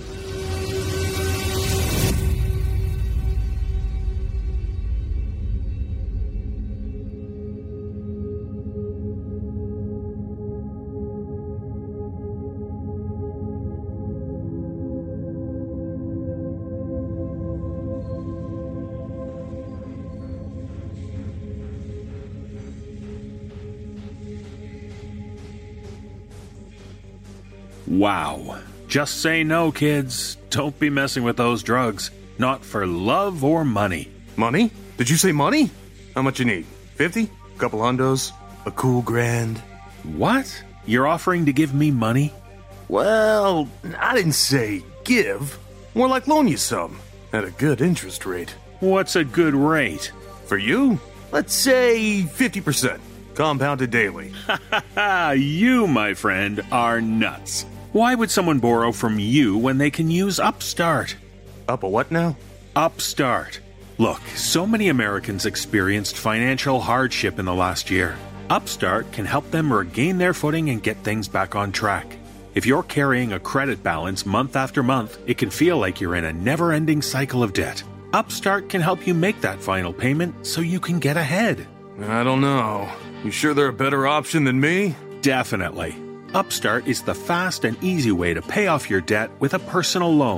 Speaker 2: Wow. Just say no, kids. Don't be messing with those drugs. Not for love or money.
Speaker 4: Money? Did you say money? How much you need? Fifty? Couple hundos? A cool grand?
Speaker 2: What? You're offering to give me money?
Speaker 4: Well, I didn't say give. More like loan you some. At a good interest rate.
Speaker 2: What's a good rate?
Speaker 4: For you? Let's say fifty percent. Compounded daily.
Speaker 2: Ha ha ha! You, my friend, are nuts. Why would someone borrow from you when they can use Upstart?
Speaker 4: Up a what now?
Speaker 2: Upstart. Look, so many Americans experienced financial hardship in the last year. Upstart can help them regain their footing and get things back on track. If you're carrying a credit balance month after month, it can feel like you're in a never-ending cycle of debt. Upstart can help you make that final payment so you can get ahead.
Speaker 4: I don't know. You sure they're a better option than me?
Speaker 2: Definitely. Upstart is the fast and easy way to pay off your debt with a personal loan.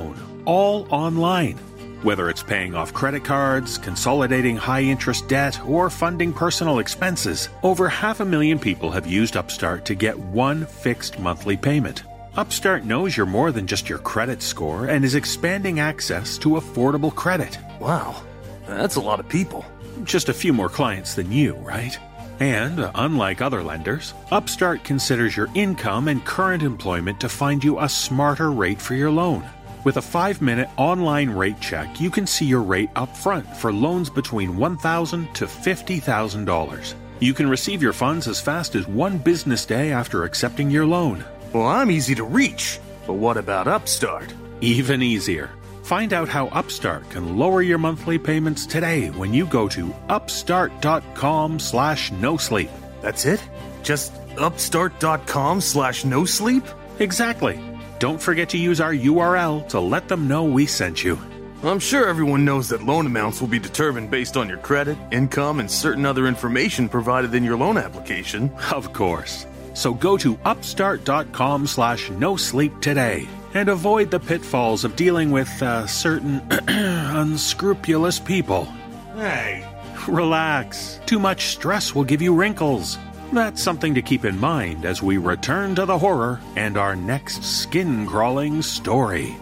Speaker 2: all online. Whether it's paying off credit cards, consolidating high-interest debt, or funding personal expenses, over half a million people have used Upstart to get one fixed monthly payment. Upstart knows you're more than just your credit score and is expanding access to affordable credit.
Speaker 4: Wow, that's a lot of people.
Speaker 2: Just a few more clients than you, right? And, unlike other lenders, Upstart considers your income and current employment to find you a smarter rate for your loan. With a five-minute online rate check, you can see your rate up front for loans between one thousand dollars to fifty thousand dollars. You can receive your funds as fast as one business day after accepting your loan.
Speaker 4: Well, I'm easy to reach, but what about Upstart?
Speaker 2: Even easier. Find out how Upstart can lower your monthly payments today when you go to upstart.com slash no sleep.
Speaker 4: That's it? Just upstart.com slash no sleep?
Speaker 2: Exactly. Don't forget to use our U R L to let them know we sent you.
Speaker 4: I'm sure everyone knows that loan amounts will be determined based on your credit, income, and certain other information provided in your loan application.
Speaker 2: Of course. So go to upstart.com slash no sleep today and avoid the pitfalls of dealing with uh, certain unscrupulous people.
Speaker 4: Hey.
Speaker 2: Relax. Too much stress will give you wrinkles. That's something to keep in mind as we return to the horror and our next skin-crawling story.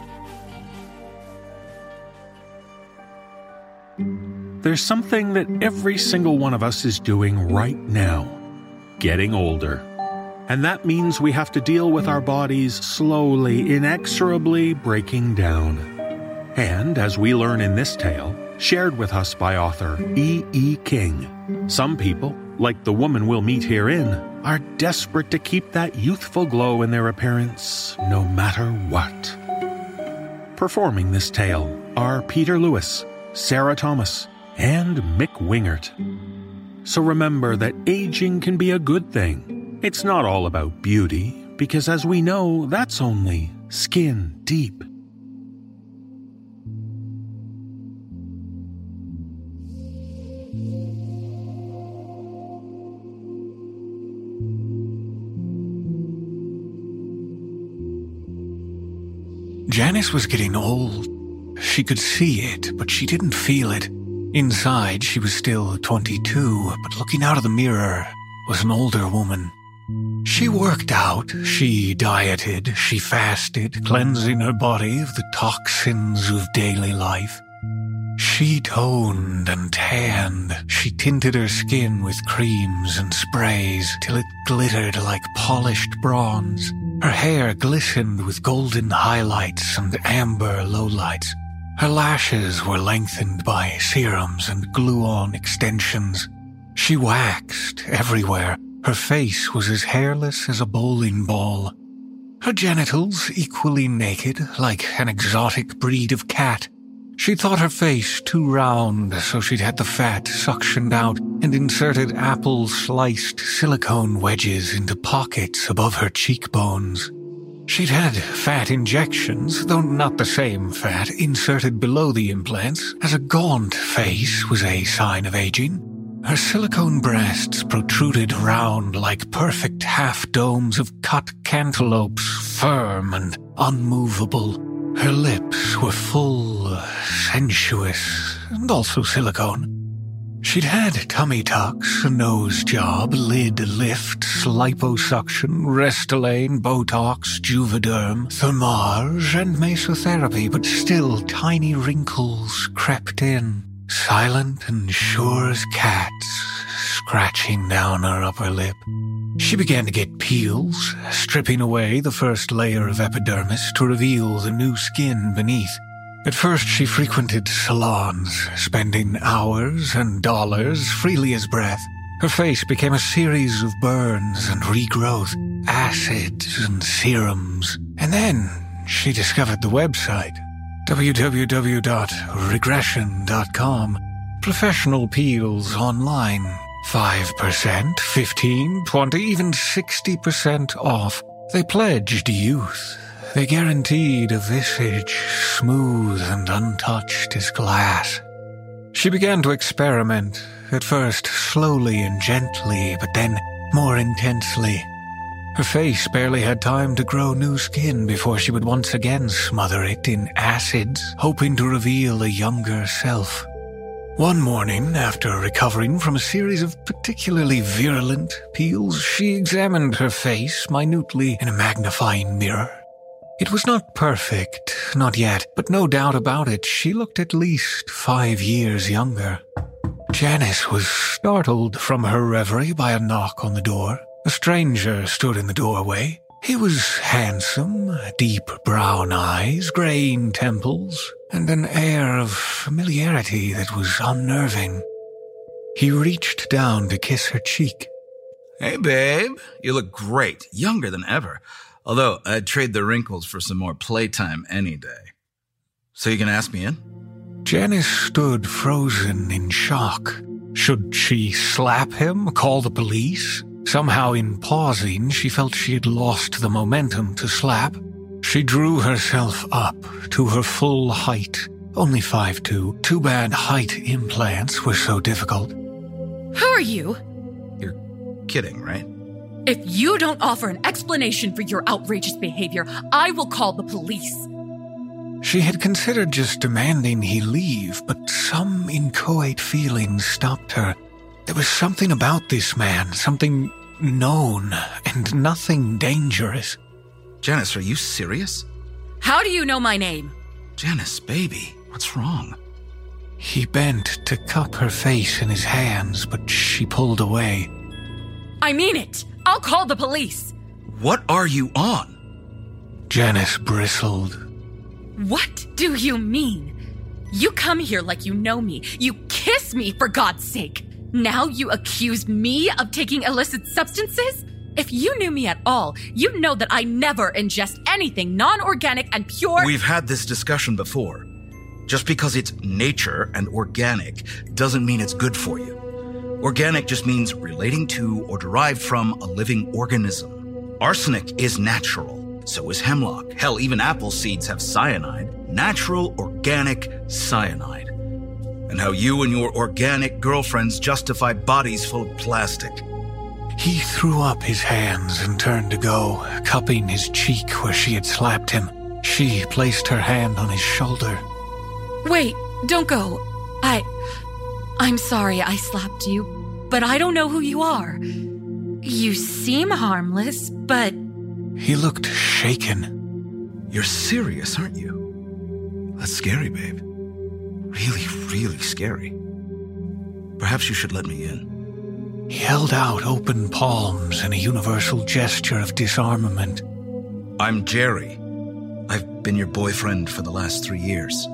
Speaker 2: There's something that every single one of us is doing right now. Getting older. And that means we have to deal with our bodies slowly, inexorably breaking down. And, as we learn in this tale, shared with us by author E E. King, some people, like the woman we'll meet herein, are desperate to keep that youthful glow in their appearance, no matter what. Performing this tale are Peter Lewis, Sarah Thomas, and Mick Wingert. So remember that aging can be a good thing. It's not all about beauty, because as we know, that's only skin deep.
Speaker 9: Janice was getting old. She could see it, but she didn't feel it. Inside, she was still twenty-two, but looking out of the mirror was an older woman. She worked out, she dieted, she fasted, cleansing her body of the toxins of daily life. She toned and tanned, she tinted her skin with creams and sprays till it glittered like polished bronze. Her hair glistened with golden highlights and amber lowlights. Her lashes were lengthened by serums and glue-on extensions. She waxed everywhere. Her face was as hairless as a bowling ball. Her genitals equally naked, like an exotic breed of cat. She thought her face too round, so she'd had the fat suctioned out and inserted apple-sliced silicone wedges into pockets above her cheekbones. She'd had fat injections, though not the same fat, inserted below the implants, as a gaunt face was a sign of aging. Her silicone breasts protruded round like perfect half-domes of cut cantaloupes, firm and unmovable. Her lips were full, sensuous, and also silicone. She'd had tummy tucks, a nose job, lid lifts, liposuction, Restylane, Botox, Juvederm, Thermage, and mesotherapy, but still tiny wrinkles crept in, silent and sure as cats, scratching down her upper lip. She began to get peels, stripping away the first layer of epidermis to reveal the new skin beneath. At first she frequented salons, spending hours and dollars freely as breath. Her face became a series of burns and regrowth, acids and serums. And then she discovered the website, w w w dot regression dot com. Professional peels online. five percent, fifteen, twenty, even sixty percent off. They pledged youth. They guaranteed a visage smooth and untouched as glass. She began to experiment, at first slowly and gently, but then more intensely. Her face barely had time to grow new skin before she would once again smother it in acids, hoping to reveal a younger self. One morning, after recovering from a series of particularly virulent peels, she examined her face minutely in a magnifying mirror. It was not perfect, not yet, but no doubt about it, she looked at least five years younger. Janice was startled from her reverie by a knock on the door. A stranger stood in the doorway. He was handsome, deep brown eyes, graying temples, and an air of familiarity that was unnerving. He reached down to kiss her cheek.
Speaker 10: Hey, babe. You look great, younger than ever. Although, I'd trade the wrinkles for some more playtime any day. So you gonna ask me in?
Speaker 9: Janice stood frozen in shock. Should she slap him, call the police? Somehow in pausing, she felt she had lost the momentum to slap. She drew herself up to her full height, only five foot two. Too bad height implants were so difficult.
Speaker 11: Who are you?
Speaker 10: You're kidding, right?
Speaker 11: If you don't offer an explanation for your outrageous behavior, I will call the police.
Speaker 9: She had considered just demanding he leave, but some inchoate feelings stopped her. There was something about this man, something known, and nothing dangerous.
Speaker 10: Janice, are you serious?
Speaker 11: How do you know my name?
Speaker 10: Janice, baby, what's wrong?
Speaker 9: He bent to cup her face in his hands, but she pulled away.
Speaker 11: I mean it! I'll call the police!
Speaker 10: What are you on?
Speaker 9: Janice bristled.
Speaker 11: What do you mean? You come here like you know me. You kiss me, for God's sake. Now you accuse me of taking illicit substances? If you knew me at all, you'd know that I never ingest anything non-organic and pure—
Speaker 10: We've had this discussion before. Just because it's nature and organic doesn't mean it's good for you. Organic just means relating to or derived from a living organism. Arsenic is natural, so is hemlock. Hell, even apple seeds have cyanide. Natural, organic cyanide. And how you and your organic girlfriends justify bodies full of plastic.
Speaker 9: He threw up his hands and turned to go, cupping his cheek where she had slapped him. She placed her hand on his shoulder.
Speaker 11: Wait, don't go. I... I'm sorry I slapped you, but I don't know who you are. You seem harmless, but...
Speaker 9: He looked shaken.
Speaker 10: You're serious, aren't you? That's scary, babe. Really, really scary. Perhaps you should let me in.
Speaker 9: He held out open palms in a universal gesture of disarmament.
Speaker 10: I'm Jerry. I've been your boyfriend for the last three years.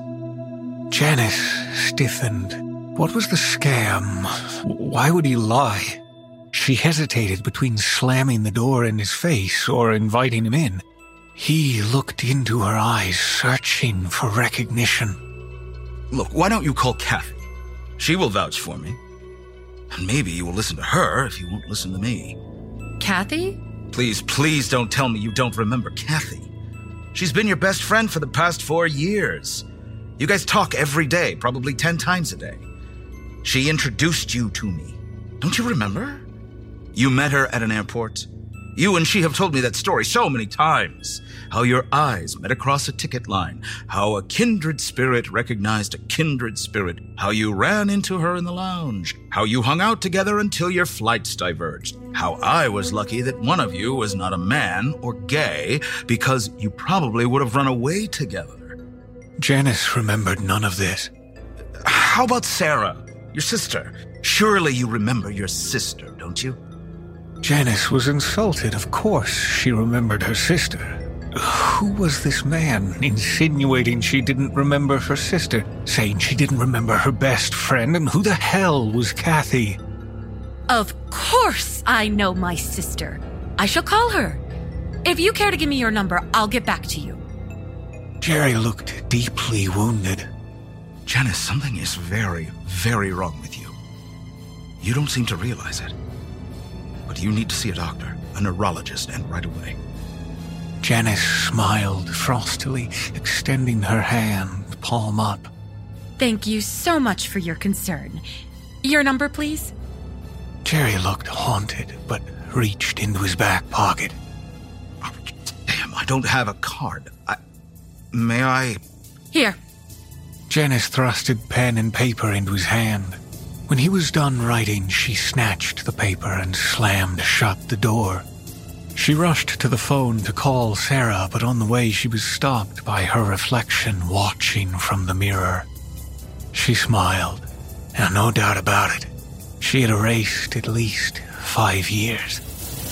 Speaker 9: Janice stiffened. What was the scam? Why would he lie? She hesitated between slamming the door in his face or inviting him in. He looked into her eyes, searching for recognition.
Speaker 10: Look, why don't you call Kathy? She will vouch for me. And maybe you will listen to her if you won't listen to me.
Speaker 11: Kathy?
Speaker 10: Please, please don't tell me you don't remember Kathy. She's been your best friend for the past four years. You guys talk every day, probably ten times a day. She introduced you to me. Don't you remember? You met her at an airport. You and she have told me that story so many times. How your eyes met across a ticket line. How a kindred spirit recognized a kindred spirit. How you ran into her in the lounge. How you hung out together until your flights diverged. How I was lucky that one of you was not a man or gay, because you probably would have run away together.
Speaker 9: Janice remembered none of this.
Speaker 10: How about Sarah, your sister? Surely you remember your sister, don't you?
Speaker 9: Janice was insulted. Of course she remembered her sister. Who was this man, insinuating she didn't remember her sister, saying she didn't remember her best friend, and who the hell was Kathy?
Speaker 11: Of course I know my sister. I shall call her. If you care to give me your number, I'll get back to you.
Speaker 9: Jerry looked deeply wounded.
Speaker 10: Janice, something is very, very wrong with you. You don't seem to realize it. But you need to see a doctor, a neurologist, and right away.
Speaker 9: Janice smiled frostily, extending her hand, palm up.
Speaker 11: Thank you so much for your concern. Your number, please?
Speaker 9: Jerry looked haunted, but reached into his back pocket.
Speaker 10: Oh, damn, I don't have a card. I, may I?
Speaker 11: Here.
Speaker 9: Janice thrusted pen and paper into his hand. When he was done writing, she snatched the paper and slammed shut the door. She rushed to the phone to call Sarah, but on the way she was stopped by her reflection watching from the mirror. She smiled, and no doubt about it, she had erased at least five years.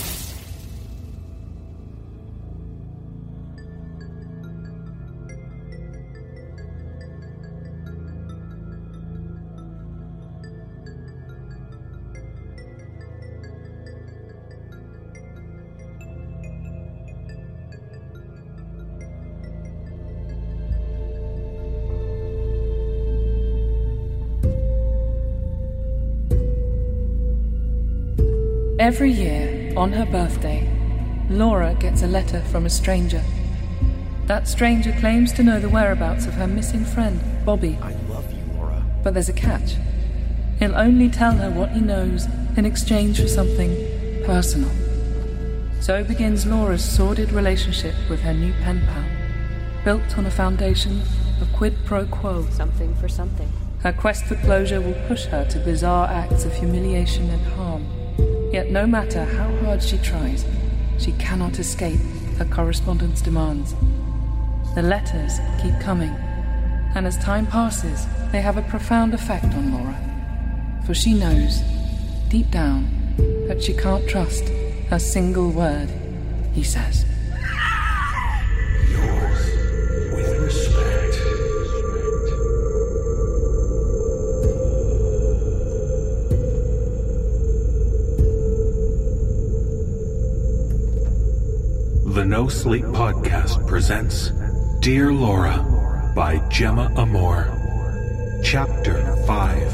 Speaker 12: Every year, on her birthday, Laura gets a letter from a stranger. That stranger claims to know the whereabouts of her missing friend, Bobby.
Speaker 7: I love you, Laura.
Speaker 12: But there's a catch. He'll only tell her what he knows in exchange for something personal. So begins Laura's sordid relationship with her new pen pal, built on a foundation of quid pro quo.
Speaker 1: Something for something.
Speaker 12: Her quest for closure will push her to bizarre acts of humiliation and harm. Yet no matter how hard she tries, she cannot escape her correspondent's demands. The letters keep coming, and as time passes, they have a profound effect on Laura. For she knows, deep down, that she can't trust a single word he says.
Speaker 2: Yours with respect. The No Sleep Podcast presents Dear Laura by Gemma Amor. Chapter five.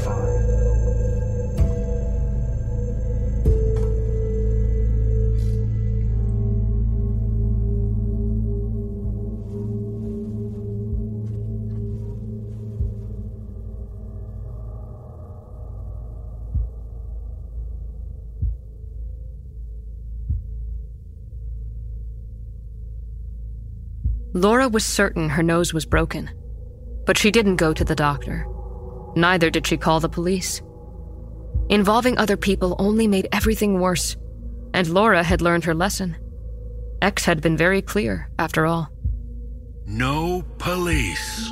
Speaker 13: Laura was certain her nose was broken, but she didn't go to the doctor. Neither did she call the police. Involving other people only made everything worse, and Laura had learned her lesson. X had been very clear, after all.
Speaker 2: No police.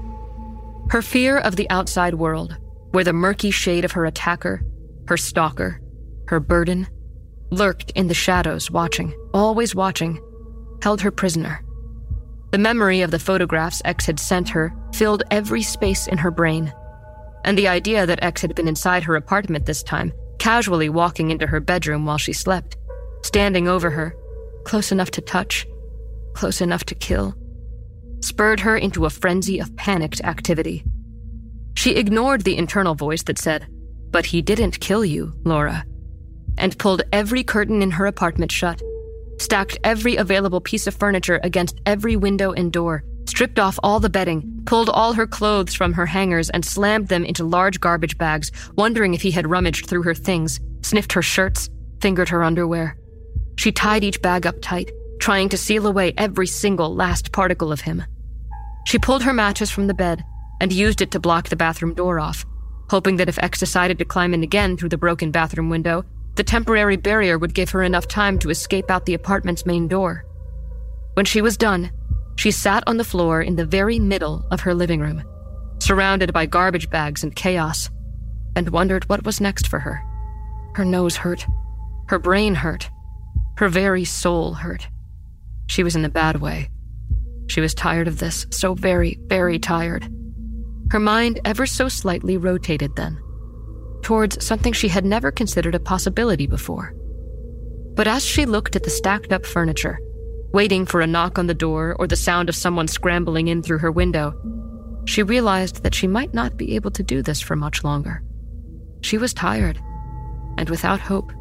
Speaker 13: Her fear of the outside world, where the murky shade of her attacker, her stalker, her burden, lurked in the shadows, watching, always watching, held her prisoner. The memory of the photographs X had sent her filled every space in her brain, and the idea that X had been inside her apartment this time, casually walking into her bedroom while she slept, standing over her, close enough to touch, close enough to kill, spurred her into a frenzy of panicked activity. She ignored the internal voice that said, "But he didn't kill you, Laura," and pulled every curtain in her apartment shut, stacked every available piece of furniture against every window and door, stripped off all the bedding, pulled all her clothes from her hangers and slammed them into large garbage bags, wondering if he had rummaged through her things, sniffed her shirts, fingered her underwear. She tied each bag up tight, trying to seal away every single last particle of him. She pulled her mattress from the bed and used it to block the bathroom door off, hoping that if X decided to climb in again through the broken bathroom window, the temporary barrier would give her enough time to escape out the apartment's main door. When she was done, she sat on the floor in the very middle of her living room, surrounded by garbage bags and chaos, and wondered what was next for her. Her nose hurt. Her brain hurt. Her very soul hurt. She was in a bad way. She was tired of this, so very, very tired. Her mind ever so slightly rotated then, towards something she had never considered a possibility before. But as she looked at the stacked-up furniture, waiting for a knock on the door or the sound of someone scrambling in through her window, she realized that she might not be able to do this for much longer. She was tired, and without hope.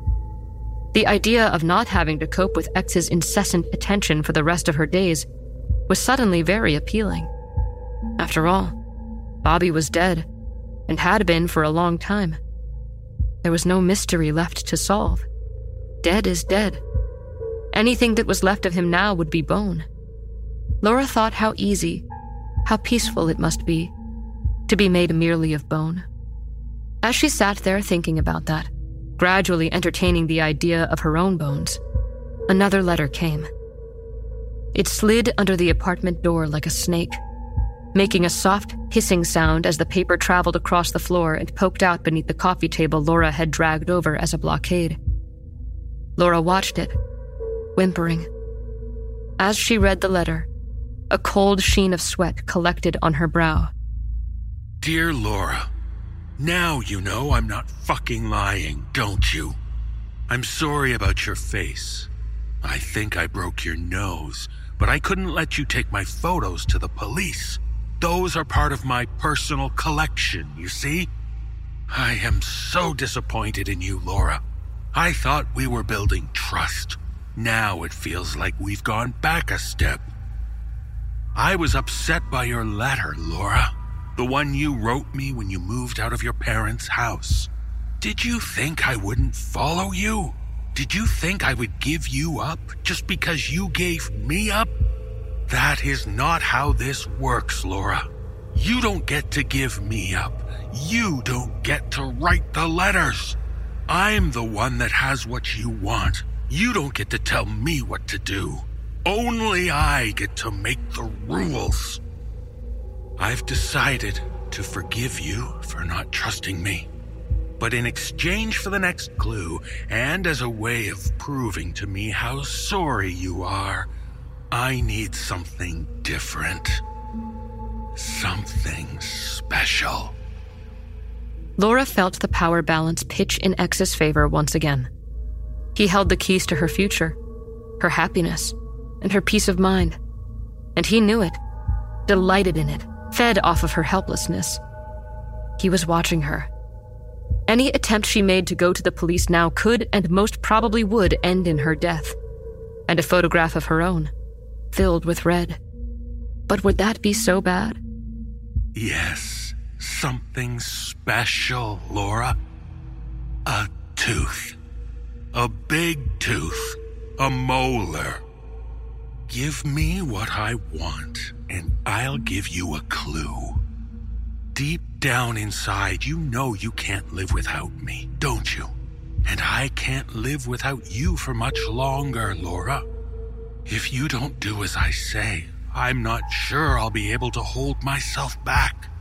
Speaker 13: The idea of not having to cope with X's incessant attention for the rest of her days was suddenly very appealing. After all, Bobby was dead, and had been for a long time. There was no mystery left to solve. Dead is dead. Anything that was left of him now would be bone. Laura thought how easy, how peaceful it must be to be made merely of bone. As she sat there thinking about that, gradually entertaining the idea of her own bones, another letter came. It slid under the apartment door like a snake, making a soft, hissing sound as the paper traveled across the floor and poked out beneath the coffee table Laura had dragged over as a blockade. Laura watched it, whimpering. As she read the letter, a cold sheen of sweat collected on her brow.
Speaker 2: Dear Laura, now you know I'm not fucking lying, don't you? I'm sorry about your face. I think I broke your nose, but I couldn't let you take my photos to the police. Those are part of my personal collection, you see? I am so disappointed in you, Laura. I thought we were building trust. Now it feels like we've gone back a step. I was upset by your letter, Laura. The one you wrote me when you moved out of your parents' house. Did you think I wouldn't follow you? Did you think I would give you up just because you gave me up? That is not how this works, Laura. You don't get to give me up. You don't get to write the letters. I'm the one that has what you want. You don't get to tell me what to do. Only I get to make the rules. I've decided to forgive you for not trusting me. But in exchange for the next clue, and as a way of proving to me how sorry you are, I need something different. Something special.
Speaker 13: Laura felt the power balance pitch in X's favor once again. He held the keys to her future, her happiness, and her peace of mind. And he knew it, delighted in it, fed off of her helplessness. He was watching her. Any attempt she made to go to the police now could and most probably would end in her death, and a photograph of her own, filled with red. But would that be so bad?
Speaker 2: Yes, something special, Laura. A tooth. A big tooth. A molar. Give me what I want, and I'll give you a clue. Deep down inside, you know you can't live without me, don't you? And I can't live without you for much longer, Laura. If you don't do as I say, I'm not sure I'll be able to hold myself back.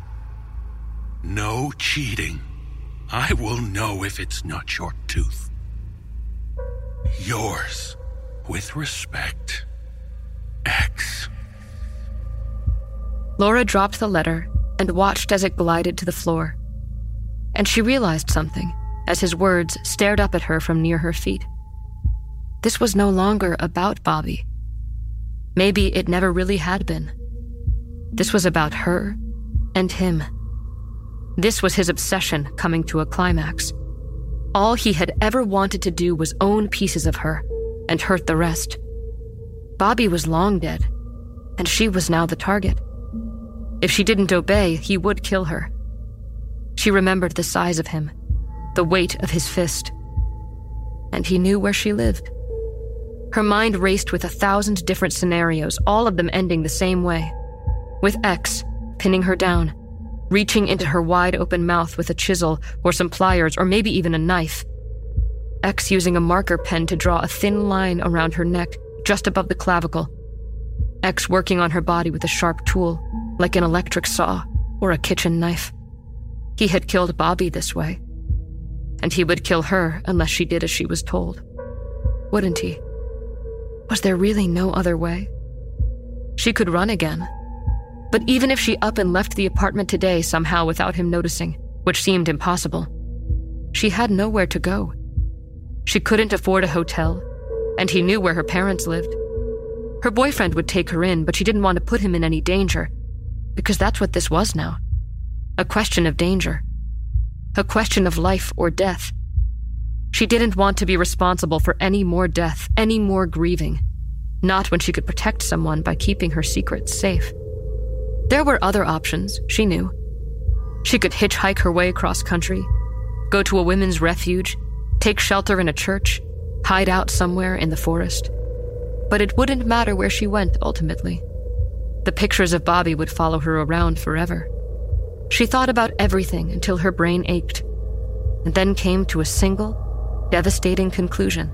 Speaker 2: No cheating. I will know if it's not your tooth. Yours, with respect, X.
Speaker 13: Laura dropped the letter and watched as it glided to the floor. And she realized something as his words stared up at her from near her feet. This was no longer about Bobby. Maybe it never really had been. This was about her and him. This was his obsession coming to a climax. All he had ever wanted to do was own pieces of her and hurt the rest. Bobby was long dead, and she was now the target. If she didn't obey, he would kill her. She remembered the size of him, the weight of his fist, and he knew where she lived. Her mind raced with a thousand different scenarios, all of them ending the same way, with X pinning her down, reaching into her wide-open mouth with a chisel or some pliers or maybe even a knife. X using a marker pen to draw a thin line around her neck, just above the clavicle. X working on her body with a sharp tool, like an electric saw or a kitchen knife. He had killed Bobby this way, and he would kill her unless she did as she was told. Wouldn't he? Was there really no other way? She could run again. But even if she up and left the apartment today somehow without him noticing, which seemed impossible, she had nowhere to go. She couldn't afford a hotel, and he knew where her parents lived. Her boyfriend would take her in, but she didn't want to put him in any danger, because that's what this was now. A question of danger. A question of life or death. She didn't want to be responsible for any more death, any more grieving. Not when she could protect someone by keeping her secrets safe. There were other options, she knew. She could hitchhike her way across country, go to a women's refuge, take shelter in a church, hide out somewhere in the forest. But it wouldn't matter where she went, ultimately. The pictures of Bobby would follow her around forever. She thought about everything until her brain ached, and then came to a single, devastating conclusion.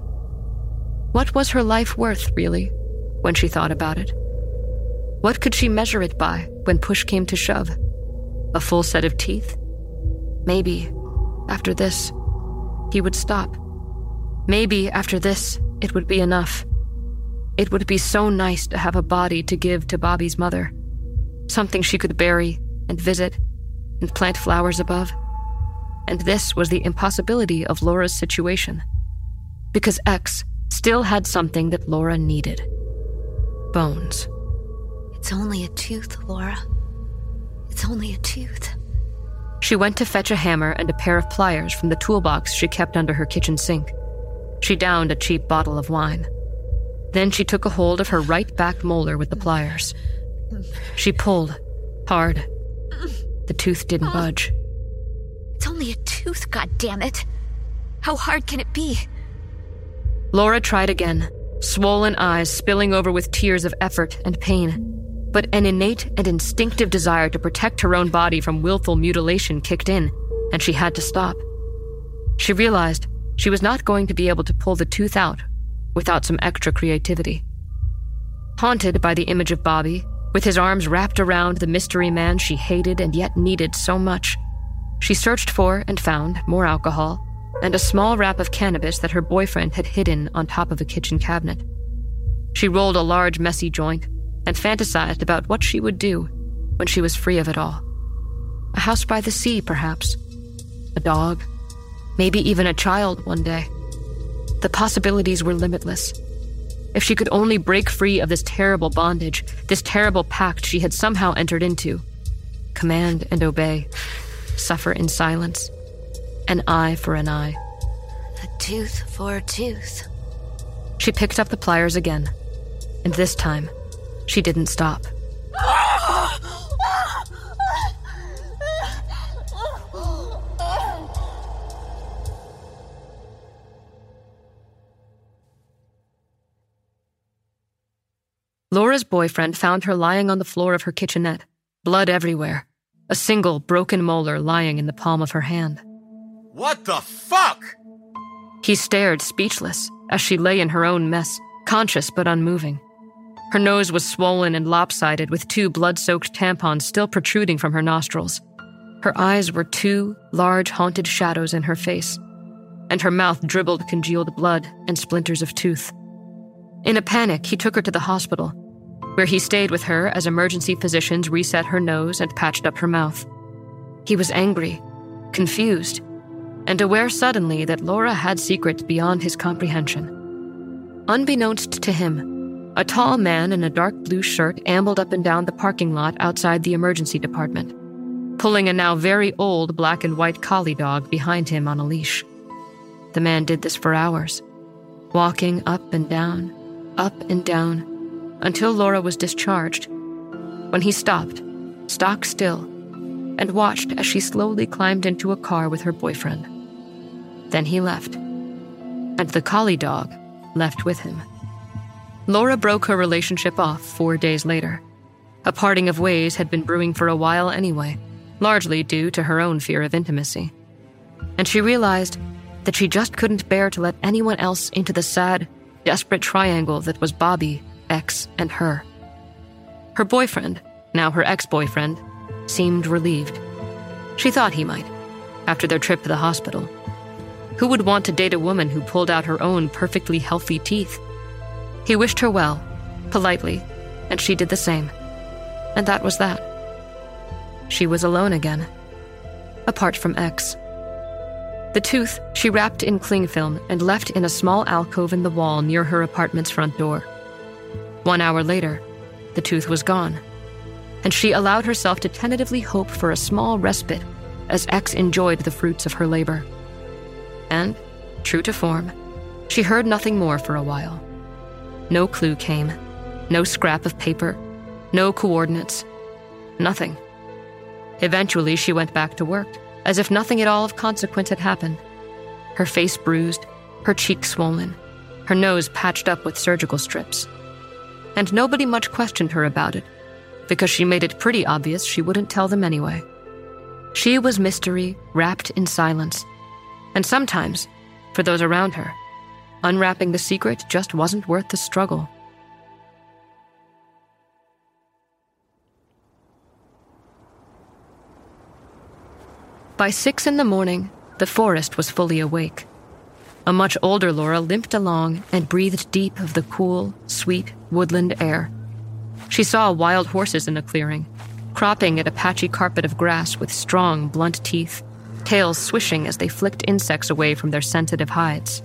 Speaker 13: What was her life worth, really, when she thought about it? What could she measure it by when push came to shove? A full set of teeth? Maybe, after this, he would stop. Maybe, after this, it would be enough. It would be so nice to have a body to give to Bobby's mother. Something she could bury and visit and plant flowers above. And this was the impossibility of Laura's situation. Because X still had something that Laura needed. Bones.
Speaker 14: It's only a tooth, Laura. It's only a tooth.
Speaker 13: She went to fetch a hammer and a pair of pliers from the toolbox she kept under her kitchen sink. She downed a cheap bottle of wine. Then she took a hold of her right back molar with the pliers. She pulled, hard. The tooth didn't budge.
Speaker 14: It's only a tooth, goddammit. How hard can it be?
Speaker 13: Laura tried again, swollen eyes spilling over with tears of effort and pain. But an innate and instinctive desire to protect her own body from willful mutilation kicked in, and she had to stop. She realized she was not going to be able to pull the tooth out without some extra creativity. Haunted by the image of Bobby, with his arms wrapped around the mystery man she hated and yet needed so much, she searched for and found more alcohol and a small wrap of cannabis that her boyfriend had hidden on top of a kitchen cabinet. She rolled a large, messy joint and fantasized about what she would do when she was free of it all. A house by the sea, perhaps. A dog. Maybe even a child one day. The possibilities were limitless. If she could only break free of this terrible bondage, this terrible pact she had somehow entered into. Command and obey. Suffer in silence. An eye for an eye.
Speaker 14: A tooth for a tooth.
Speaker 13: She picked up the pliers again, and this time, she didn't stop. Laura's boyfriend found her lying on the floor of her kitchenette, blood everywhere, a single broken molar lying in the palm of her hand.
Speaker 15: What the fuck?
Speaker 13: He stared, speechless, as she lay in her own mess, conscious but unmoving. Her nose was swollen and lopsided, with two blood-soaked tampons still protruding from her nostrils. Her eyes were two large haunted shadows in her face, and her mouth dribbled congealed blood and splinters of tooth. In a panic, he took her to the hospital, where he stayed with her as emergency physicians reset her nose and patched up her mouth. He was angry, confused, and aware suddenly that Laura had secrets beyond his comprehension. Unbeknownst to him, a tall man in a dark blue shirt ambled up and down the parking lot outside the emergency department, pulling a now very old black and white collie dog behind him on a leash. The man did this for hours, walking up and down, up and down, until Laura was discharged, when he stopped, stock still, and watched as she slowly climbed into a car with her boyfriend. Then he left, and the collie dog left with him. Laura broke her relationship off four days later. A parting of ways had been brewing for a while anyway, largely due to her own fear of intimacy. And she realized that she just couldn't bear to let anyone else into the sad, desperate triangle that was Bobby, X, and her. Her boyfriend, now her ex-boyfriend, seemed relieved. She thought he might, after their trip to the hospital. Who would want to date a woman who pulled out her own perfectly healthy teeth? He wished her well, politely, and she did the same. And that was that. She was alone again, apart from X. The tooth she wrapped in cling film and left in a small alcove in the wall near her apartment's front door. One hour later, the tooth was gone, and she allowed herself to tentatively hope for a small respite as X enjoyed the fruits of her labor. And, true to form, she heard nothing more for a while. No clue came, no scrap of paper, no coordinates, nothing. Eventually, she went back to work, as if nothing at all of consequence had happened. Her face bruised, her cheeks swollen, her nose patched up with surgical strips, and nobody much questioned her about it, because she made it pretty obvious she wouldn't tell them anyway. She was mystery wrapped in silence, and sometimes, for those around her, unwrapping the secret just wasn't worth the struggle. By six in the morning, the forest was fully awake. A much older Laura limped along and breathed deep of the cool, sweet woodland air. She saw wild horses in a clearing, cropping at a patchy carpet of grass with strong, blunt teeth, tails swishing as they flicked insects away from their sensitive hides.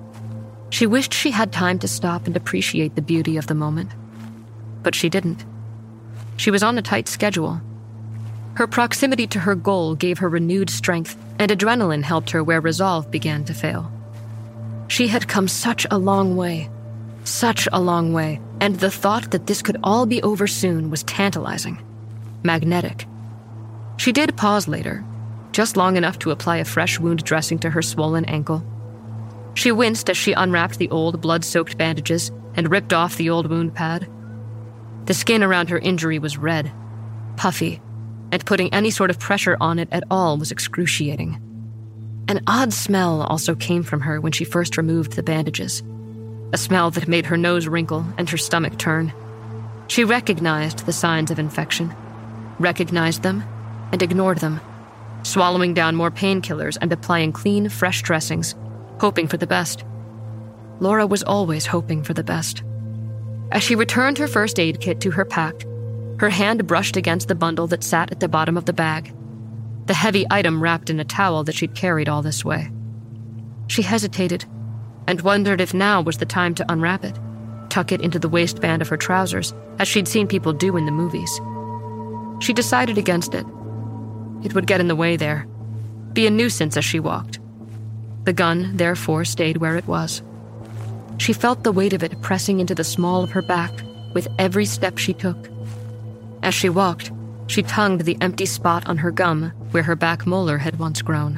Speaker 13: She wished she had time to stop and appreciate the beauty of the moment. But she didn't. She was on a tight schedule. Her proximity to her goal gave her renewed strength, and adrenaline helped her where resolve began to fail. She had come such a long way, such a long way, and the thought that this could all be over soon was tantalizing, magnetic. She did pause later, just long enough to apply a fresh wound dressing to her swollen ankle. She winced as she unwrapped the old blood-soaked bandages and ripped off the old wound pad. The skin around her injury was red, puffy, and putting any sort of pressure on it at all was excruciating. An odd smell also came from her when she first removed the bandages, a smell that made her nose wrinkle and her stomach turn. She recognized the signs of infection, recognized them, and ignored them, swallowing down more painkillers and applying clean, fresh dressings, hoping for the best. Laura was always hoping for the best. As she returned her first aid kit to her pack, her hand brushed against the bundle that sat at the bottom of the bag, the heavy item wrapped in a towel that she'd carried all this way. She hesitated and wondered if now was the time to unwrap it, tuck it into the waistband of her trousers, as she'd seen people do in the movies. She decided against it. It would get in the way there, be a nuisance as she walked. The gun, therefore, stayed where it was. She felt the weight of it pressing into the small of her back with every step she took. As she walked, she tongued the empty spot on her gum where her back molar had once grown.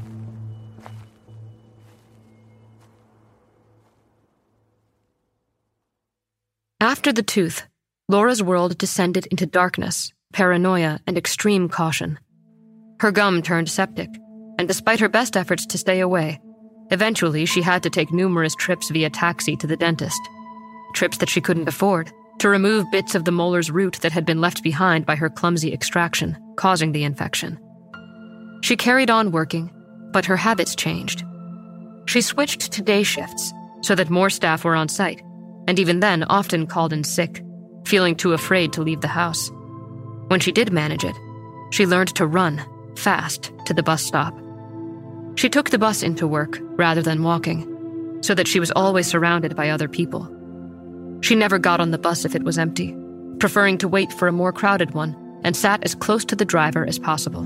Speaker 13: After the tooth, Laura's world descended into darkness, paranoia, and extreme caution. Her gum turned septic, and despite her best efforts to stay away, eventually she had to take numerous trips via taxi to the dentist. Trips that she couldn't afford, to remove bits of the molar's root that had been left behind by her clumsy extraction, causing the infection. She carried on working, but her habits changed. She switched to day shifts so that more staff were on site, and even then often called in sick, feeling too afraid to leave the house. When she did manage it, she learned to run, fast, to the bus stop. She took the bus into work rather than walking, so that she was always surrounded by other people. She never got on the bus if it was empty, preferring to wait for a more crowded one, and sat as close to the driver as possible.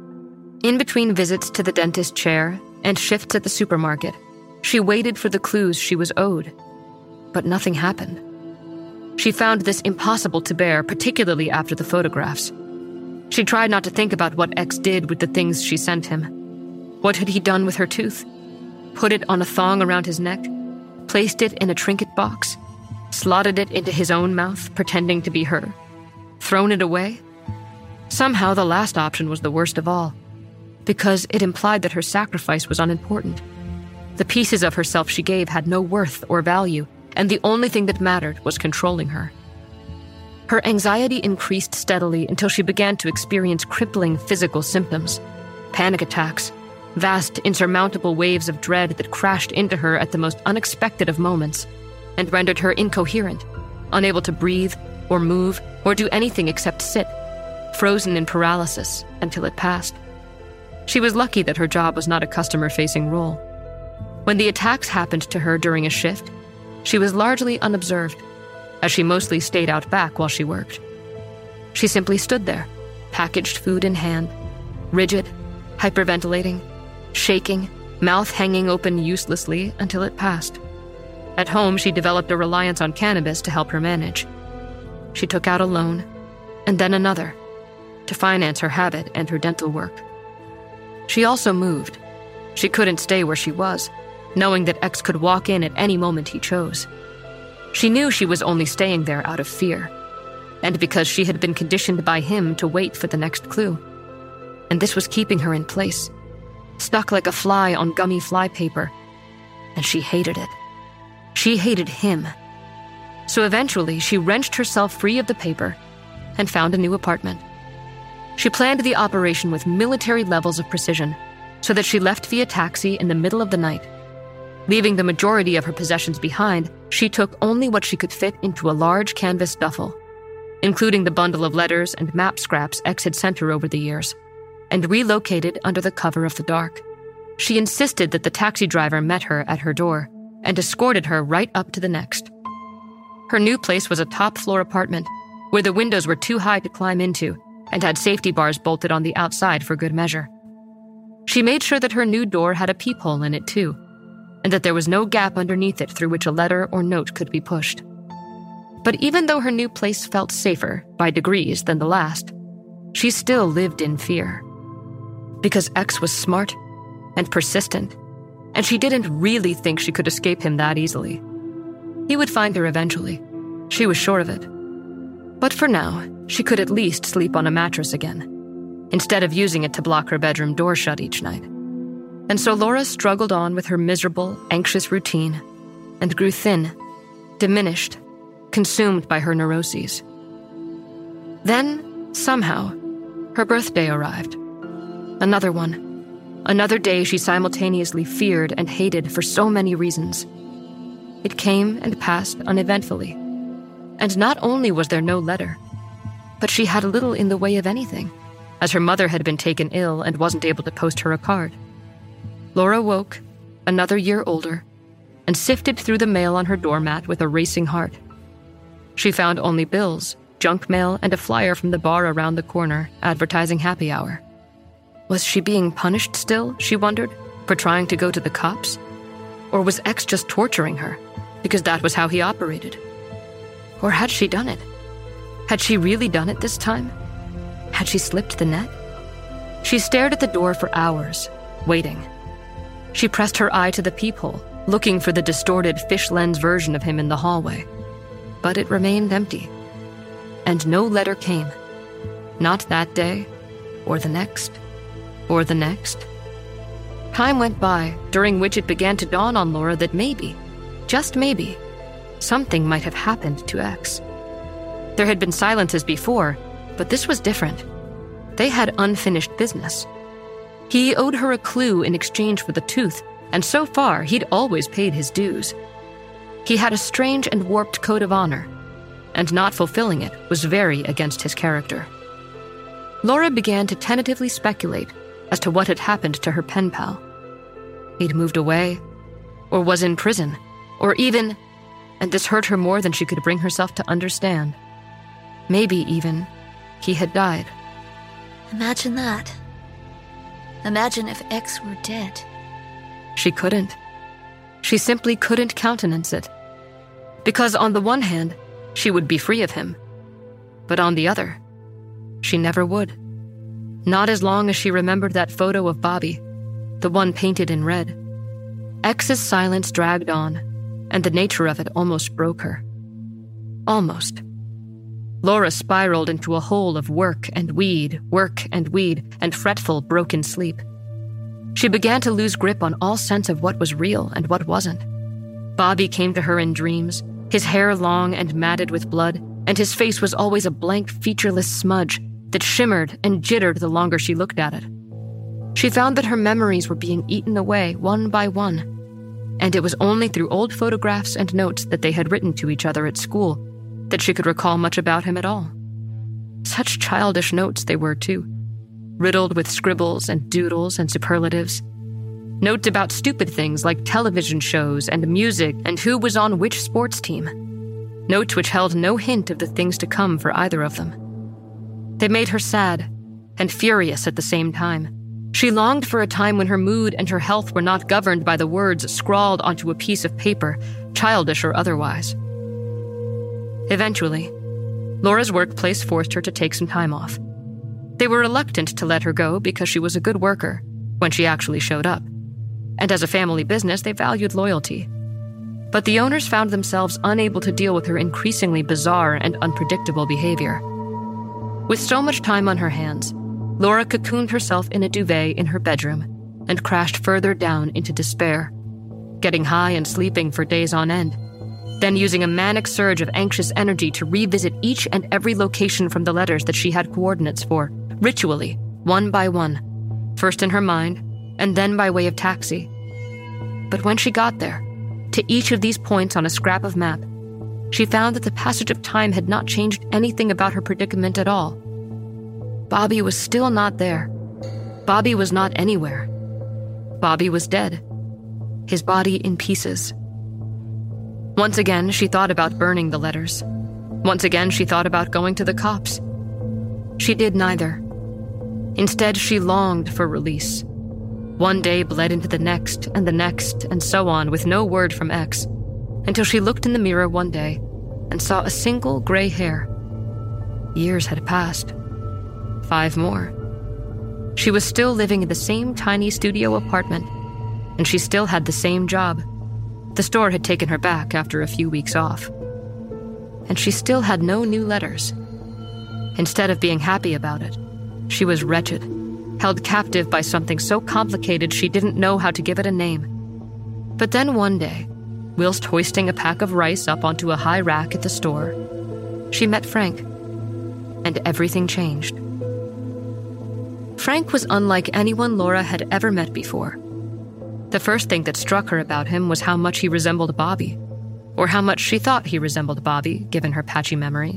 Speaker 13: In between visits to the dentist chair and shifts at the supermarket, she waited for the clues she was owed, but nothing happened. She found this impossible to bear, particularly after the photographs. She tried not to think about what X did with the things she sent him. What had he done with her tooth? Put it on a thong around his neck? Placed it in a trinket box? Slotted it into his own mouth, pretending to be her? Thrown it away? Somehow the last option was the worst of all, because it implied that her sacrifice was unimportant. The pieces of herself she gave had no worth or value, and the only thing that mattered was controlling her. Her anxiety increased steadily until she began to experience crippling physical symptoms, panic attacks, vast, insurmountable waves of dread that crashed into her at the most unexpected of moments, and rendered her incoherent, unable to breathe or move or do anything except sit, frozen in paralysis until it passed. She was lucky that her job was not a customer-facing role. When the attacks happened to her during a shift, she was largely unobserved, as she mostly stayed out back while she worked. She simply stood there, packaged food in hand, rigid, hyperventilating, shaking, mouth hanging open uselessly until it passed. At home, she developed a reliance on cannabis to help her manage. She took out a loan, and then another, to finance her habit and her dental work. She also moved. She couldn't stay where she was, knowing that X could walk in at any moment he chose. She knew she was only staying there out of fear, and because she had been conditioned by him to wait for the next clue. And this was keeping her in place, stuck like a fly on gummy flypaper, and she hated it. She hated him. So eventually, she wrenched herself free of the paper and found a new apartment. She planned the operation with military levels of precision so that she left via taxi in the middle of the night. Leaving the majority of her possessions behind, she took only what she could fit into a large canvas duffel, including the bundle of letters and map scraps X had sent her over the years, and relocated under the cover of the dark. She insisted that the taxi driver met her at her door and escorted her right up to the next. Her new place was a top-floor apartment where the windows were too high to climb into and had safety bars bolted on the outside for good measure. She made sure that her new door had a peephole in it too, and that there was no gap underneath it through which a letter or note could be pushed. But even though her new place felt safer, by degrees, than the last, she still lived in fear. Because X was smart and persistent, and she didn't really think she could escape him that easily. He would find her eventually. She was sure of it. But for now, she could at least sleep on a mattress again, instead of using it to block her bedroom door shut each night. And so Laura struggled on with her miserable, anxious routine and grew thin, diminished, consumed by her neuroses. Then, somehow, her birthday arrived. Another one. Another day she simultaneously feared and hated for so many reasons. It came and passed uneventfully. And not only was there no letter, but she had little in the way of anything, as her mother had been taken ill and wasn't able to post her a card. Laura woke, another year older, and sifted through the mail on her doormat with a racing heart. She found only bills, junk mail, and a flyer from the bar around the corner advertising happy hour. Was she being punished still, she wondered, for trying to go to the cops? Or was X just torturing her, because that was how he operated? Or had she done it? Had she really done it this time? Had she slipped the net? She stared at the door for hours, waiting. She pressed her eye to the peephole, looking for the distorted fish lens version of him in the hallway. But it remained empty. And no letter came. Not that day, or the next, or the next. Time went by, during which it began to dawn on Laura that maybe, just maybe, something might have happened to X. There had been silences before, but this was different. They had unfinished business. He owed her a clue in exchange for the tooth, and so far he'd always paid his dues. He had a strange and warped code of honor, and not fulfilling it was very against his character. Laura began to tentatively speculate as to what had happened to her pen pal. He'd moved away, or was in prison, or even, and this hurt her more than she could bring herself to understand, maybe even, he had died.
Speaker 14: Imagine that. Imagine if X were dead.
Speaker 13: She couldn't. She simply couldn't countenance it. Because on the one hand, she would be free of him. But on the other, she never would. Not as long as she remembered that photo of Bobby, the one painted in red. X's silence dragged on, and the nature of it almost broke her. Almost. Laura spiraled into a hole of work and weed, work and weed, and fretful, broken sleep. She began to lose grip on all sense of what was real and what wasn't. Bobby came to her in dreams, his hair long and matted with blood, and his face was always a blank, featureless smudge that shimmered and jittered the longer she looked at it. She found that her memories were being eaten away one by one, and it was only through old photographs and notes that they had written to each other at school that she could recall much about him at all. Such childish notes they were, too, riddled with scribbles and doodles and superlatives. Notes about stupid things like television shows and music and who was on which sports team. Notes which held no hint of the things to come for either of them. They made her sad and furious at the same time. She longed for a time when her mood and her health were not governed by the words scrawled onto a piece of paper, childish or otherwise. Eventually, Laura's workplace forced her to take some time off. They were reluctant to let her go because she was a good worker when she actually showed up. And as a family business, they valued loyalty. But the owners found themselves unable to deal with her increasingly bizarre and unpredictable behavior. With so much time on her hands, Laura cocooned herself in a duvet in her bedroom and crashed further down into despair, getting high and sleeping for days on end, then using a manic surge of anxious energy to revisit each and every location from the letters that she had coordinates for, ritually, one by one, first in her mind, and then by way of taxi. But when she got there, to each of these points on a scrap of map, she found that the passage of time had not changed anything about her predicament at all. Bobby was still not there. Bobby was not anywhere. Bobby was dead, his body in pieces. Once again, she thought about burning the letters. Once again, she thought about going to the cops. She did neither. Instead, she longed for release. One day bled into the next, and the next, and so on, with no word from X, until she looked in the mirror one day and saw a single gray hair. Years had passed. Five more. She was still living in the same tiny studio apartment, and she still had the same job. The store had taken her back after a few weeks off. And she still had no new letters. Instead of being happy about it, she was wretched, held captive by something so complicated she didn't know how to give it a name. But then one day, whilst hoisting a pack of rice up onto a high rack at the store, she met Frank, and everything changed. Frank was unlike anyone Laura had ever met before. The first thing that struck her about him was how much he resembled Bobby, or how much she thought he resembled Bobby, given her patchy memory.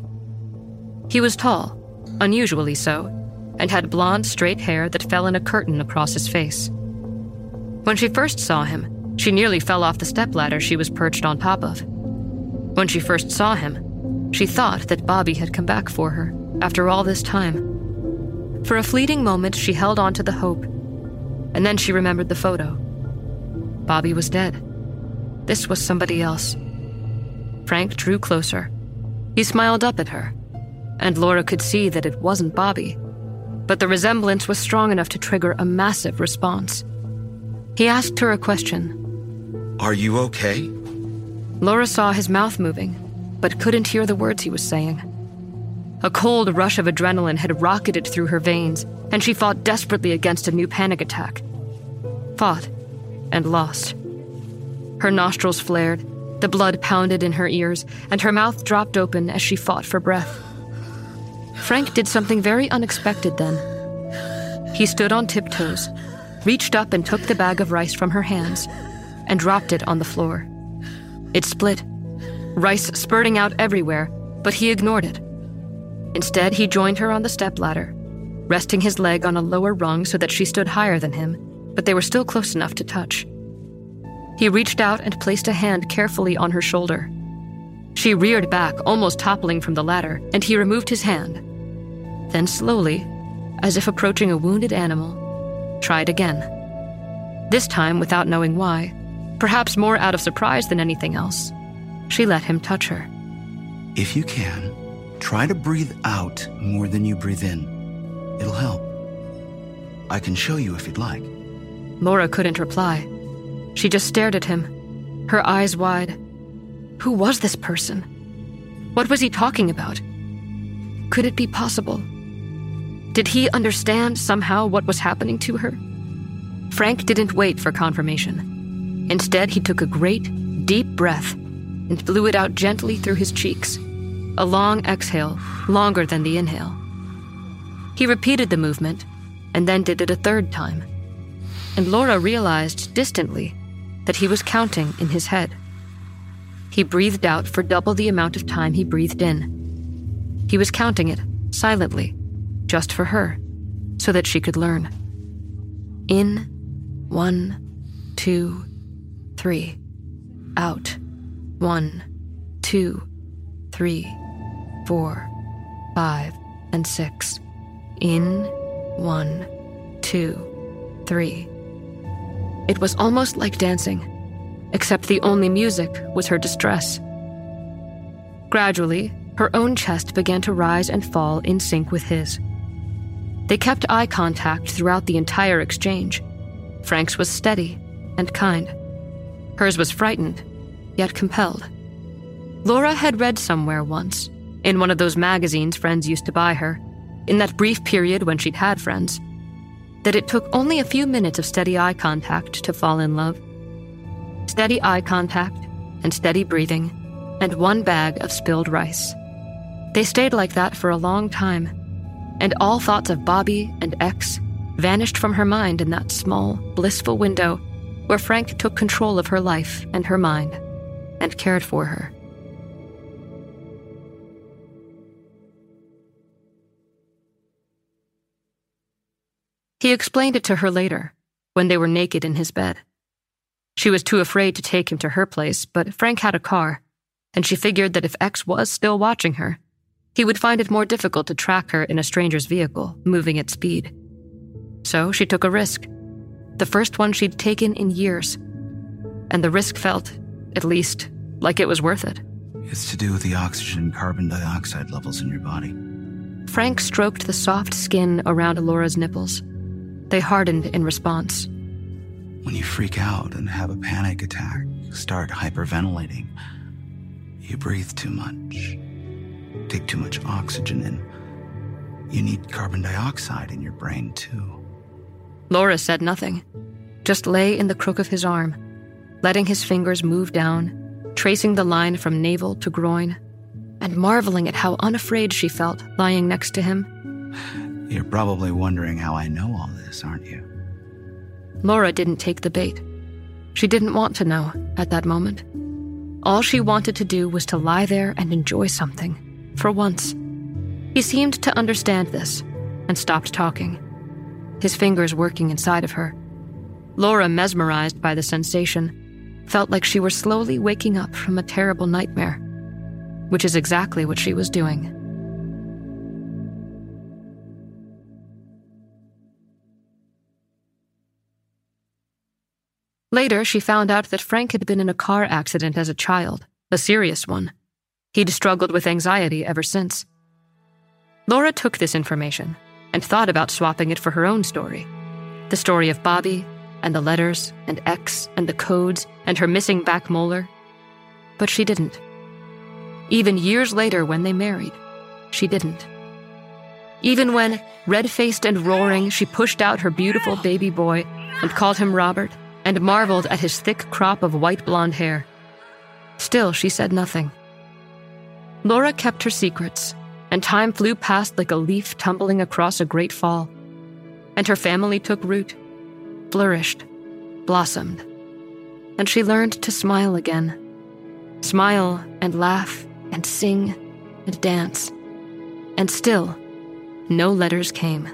Speaker 13: He was tall, unusually so, and had blonde, straight hair that fell in a curtain across his face. When she first saw him, she nearly fell off the stepladder she was perched on top of. When she first saw him, she thought that Bobby had come back for her, after all this time. For a fleeting moment, she held on to the hope, and then she remembered the photo. Bobby was dead. This was somebody else. Frank drew closer. He smiled up at her, and Laura could see that it wasn't Bobby, but the resemblance was strong enough to trigger a massive response. He asked her a question.
Speaker 10: Are you okay?
Speaker 13: Laura saw his mouth moving, but couldn't hear the words he was saying. A cold rush of adrenaline had rocketed through her veins, and she fought desperately against a new panic attack. Fought, and lost. Her nostrils flared, the blood pounded in her ears, and her mouth dropped open as she fought for breath. Frank did something very unexpected then. He stood on tiptoes, reached up and took the bag of rice from her hands, and dropped it on the floor. It split, rice spurting out everywhere, but he ignored it. Instead, he joined her on the stepladder, resting his leg on a lower rung so that she stood higher than him, but they were still close enough to touch. He reached out and placed a hand carefully on her shoulder. She reared back, almost toppling from the ladder, and he removed his hand. Then slowly, as if approaching a wounded animal, tried again. This time, without knowing why, perhaps more out of surprise than anything else, she let him touch her.
Speaker 16: If you can, try to breathe out more than you breathe in. It'll help. I can show you if you'd like.
Speaker 13: Laura couldn't reply. She just stared at him, her eyes wide. Who was this person? What was he talking about? Could it be possible? Did he understand somehow what was happening to her? Frank didn't wait for confirmation. Instead, he took a great, deep breath and blew it out gently through his cheeks. A long exhale, longer than the inhale. He repeated the movement, and then did it a third time. And Laura realized distantly that he was counting in his head. He breathed out for double the amount of time he breathed in. He was counting it, silently, just for her, so that she could learn. In, one, two, three. Out, one, two, three, four, five, and six. In, one, two, three. It was almost like dancing, except the only music was her distress. Gradually, her own chest began to rise and fall in sync with his. They kept eye contact throughout the entire exchange. Frank's was steady and kind. Hers was frightened yet compelled. Laura had read somewhere once, in one of those magazines friends used to buy her, in that brief period when she'd had friends, that it took only a few minutes of steady eye contact to fall in love. Steady eye contact, and steady breathing, and one bag of spilled rice. They stayed like that for a long time, and all thoughts of Bobby and X vanished from her mind in that small, blissful window where Frank took control of her life and her mind, and cared for her. He explained it to her later, when they were naked in his bed. She was too afraid to take him to her place, but Frank had a car, and she figured that if X was still watching her, he would find it more difficult to track her in a stranger's vehicle, moving at speed. So she took a risk, the first one she'd taken in years, and the risk felt, at least, like it was worth it.
Speaker 16: It's to do with the oxygen and carbon dioxide levels in your body.
Speaker 13: Frank stroked the soft skin around Laura's nipples. They hardened in response.
Speaker 16: When you freak out and have a panic attack, start hyperventilating, you breathe too much, take too much oxygen in. You need carbon dioxide in your brain, too.
Speaker 13: Laura said nothing, just lay in the crook of his arm, letting his fingers move down, tracing the line from navel to groin, and marveling at how unafraid she felt lying next to him.
Speaker 16: You're probably wondering how I know all this, aren't you?
Speaker 13: Laura didn't take the bait. She didn't want to know at that moment. All she wanted to do was to lie there and enjoy something, for once. He seemed to understand this, and stopped talking, his fingers working inside of her. Laura, mesmerized by the sensation, felt like she were slowly waking up from a terrible nightmare, which is exactly what she was doing. Later, she found out that Frank had been in a car accident as a child, a serious one. He'd struggled with anxiety ever since. Laura took this information and thought about swapping it for her own story. The story of Bobby, and the letters, and X, and the codes, and her missing back molar. But she didn't. Even years later when they married, she didn't. Even when, red-faced and roaring, she pushed out her beautiful baby boy and called him Robert, and marveled at his thick crop of white blonde hair. Still, she said nothing. Laura kept her secrets, and time flew past like a leaf tumbling across a great fall. And her family took root, flourished, blossomed. And she learned to smile again. Smile and laugh and sing and dance. And still, no letters came.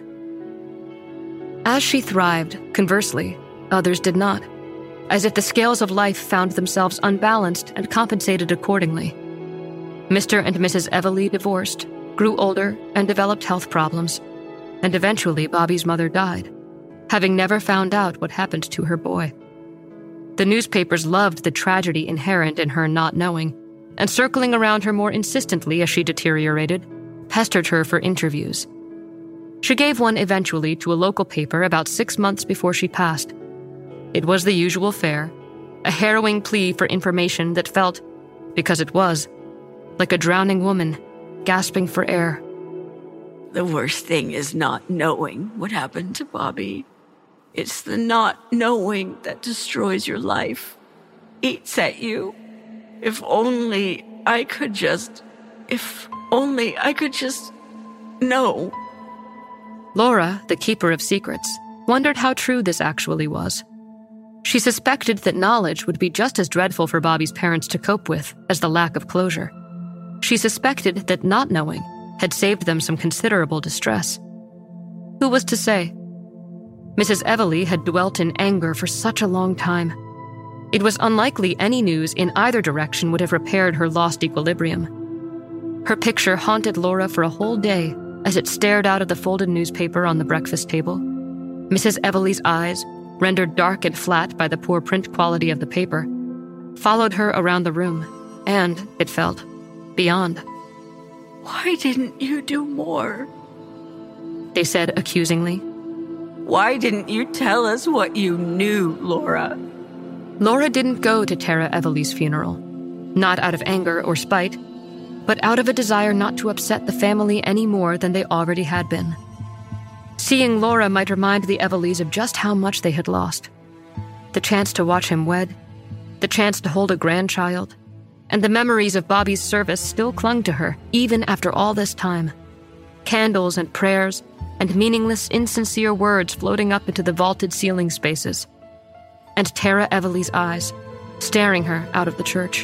Speaker 13: As she thrived, conversely, others did not, as if the scales of life found themselves unbalanced and compensated accordingly. Mister and Missus Everly divorced, grew older, and developed health problems, and eventually Bobby's mother died, having never found out what happened to her boy. The newspapers loved the tragedy inherent in her not knowing, and circling around her more insistently as she deteriorated, pestered her for interviews. She gave one eventually to a local paper about six months before she passed. It was the usual fare, a harrowing plea for information that felt, because it was, like a drowning woman gasping for air.
Speaker 17: The worst thing is not knowing what happened to Bobby. It's the not knowing that destroys your life, eats at you. If only I could just... If only I could just... know.
Speaker 13: Laura, the keeper of secrets, wondered how true this actually was. She suspected that knowledge would be just as dreadful for Bobby's parents to cope with as the lack of closure. She suspected that not knowing had saved them some considerable distress. Who was to say? Missus Everly had dwelt in anger for such a long time. It was unlikely any news in either direction would have repaired her lost equilibrium. Her picture haunted Laura for a whole day as it stared out of the folded newspaper on the breakfast table. Missus Everly's eyes, rendered dark and flat by the poor print quality of the paper, followed her around the room, and, it felt, beyond.
Speaker 17: Why didn't you do more?
Speaker 13: They said accusingly.
Speaker 17: Why didn't you tell us what you knew, Laura?
Speaker 13: Laura didn't go to Tara Everly's funeral, not out of anger or spite, but out of a desire not to upset the family any more than they already had been. Seeing Laura might remind the Eveleys of just how much they had lost. The chance to watch him wed, the chance to hold a grandchild, and the memories of Bobby's service still clung to her, even after all this time. Candles and prayers, and meaningless, insincere words floating up into the vaulted ceiling spaces. And Tara Evelegh's eyes, staring her out of the church.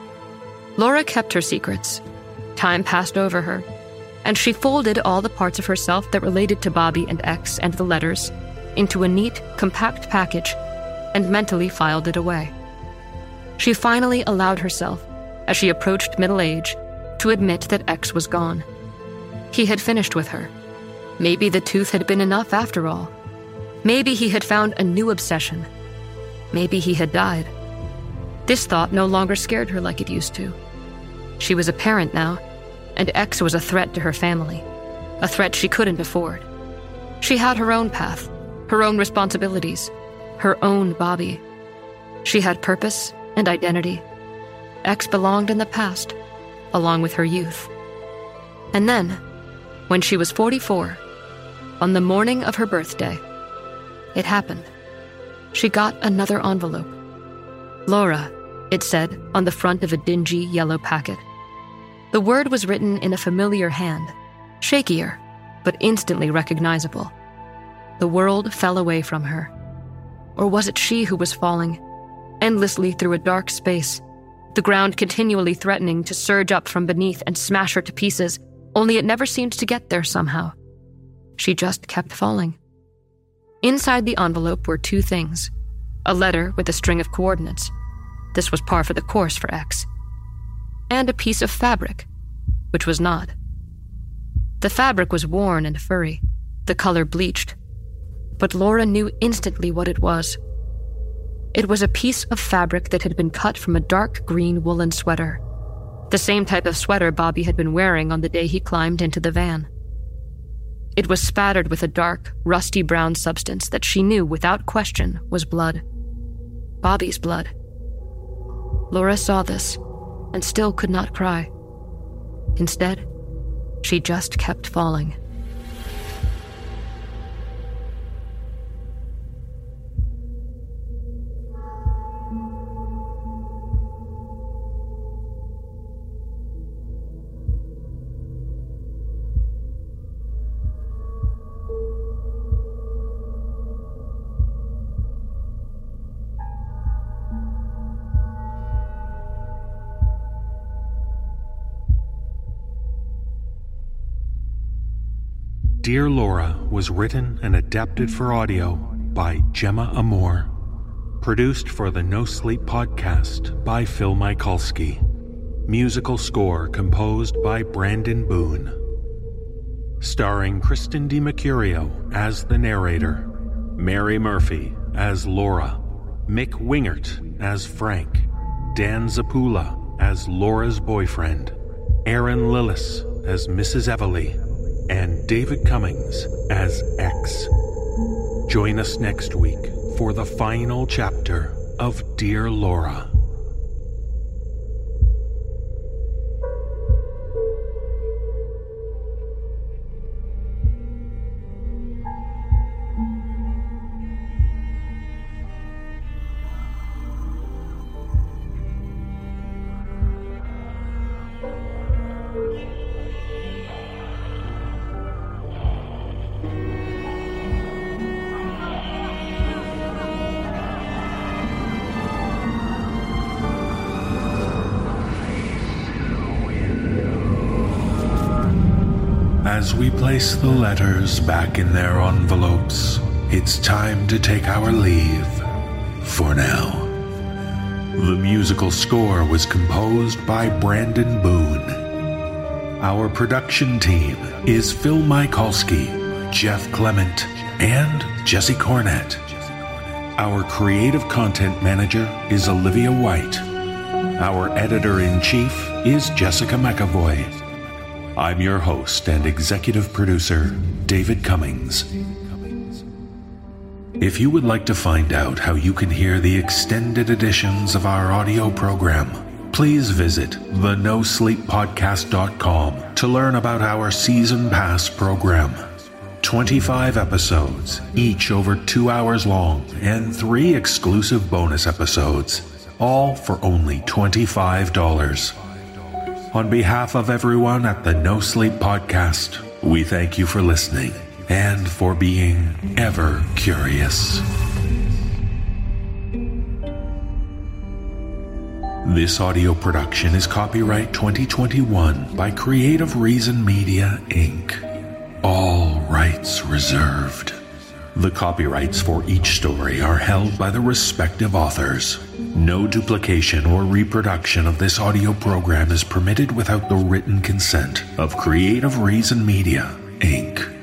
Speaker 13: Laura kept her secrets. Time passed over her, and she folded all the parts of herself that related to Bobby and X and the letters into a neat, compact package and mentally filed it away. She finally allowed herself, as she approached middle age, to admit that X was gone. He had finished with her. Maybe the tooth had been enough after all. Maybe he had found a new obsession. Maybe he had died. This thought no longer scared her like it used to. She was a parent now, and X was a threat to her family, a threat she couldn't afford. She had her own path, her own responsibilities, her own Bobby. She had purpose and identity. X belonged in the past, along with her youth. And then, when she was forty-four, on the morning of her birthday, it happened. She got another envelope. Laura, it said on the front of a dingy yellow packet. The word was written in a familiar hand, shakier, but instantly recognizable. The world fell away from her. Or was it she who was falling, endlessly through a dark space, the ground continually threatening to surge up from beneath and smash her to pieces, only it never seemed to get there somehow. She just kept falling. Inside the envelope were two things. A letter with a string of coordinates. This was par for the course for X. And a piece of fabric, which was not. The fabric was worn and furry, the color bleached. But Laura knew instantly what it was. It was a piece of fabric that had been cut from a dark green woolen sweater. The same type of sweater Bobby had been wearing on the day he climbed into the van. It was spattered with a dark, rusty brown substance that she knew without question was blood. Bobby's blood. Laura saw this and still could not cry. Instead, she just kept falling.
Speaker 2: Dear Laura was written and adapted for audio by Gemma Amor. Produced for the No Sleep podcast by Phil Michalski. Musical score composed by Brandon Boone. Starring Kristen DiMercurio as the narrator, Mary Murphy as Laura, Mick Wingert as Frank, Dan Zapula as Laura's boyfriend, Aaron Lillis as Missus Everly, and David Cummings as X. Join us next week for the final chapter of Dear Laura. As we place the letters back in their envelopes, it's time to take our leave for now. The musical score was composed by Brandon Boone. Our production team is Phil Michalski, Jeff Clement, and Jesse Cornett. Our creative content manager is Olivia White. Our editor-in-chief is Jessica McAvoy. I'm your host and executive producer, David Cummings. If you would like to find out how you can hear the extended editions of our audio program, please visit the no sleep podcast dot com to learn about our Season Pass program. twenty-five episodes, each over two hours long, and three exclusive bonus episodes, all for only twenty-five dollars. On behalf of everyone at the No Sleep Podcast, we thank you for listening and for being ever curious. This audio production is copyright twenty twenty-one by Creative Reason Media, Incorporated. All rights reserved. The copyrights for each story are held by the respective authors. No duplication or reproduction of this audio program is permitted without the written consent of Creative Reason Media, Incorporated.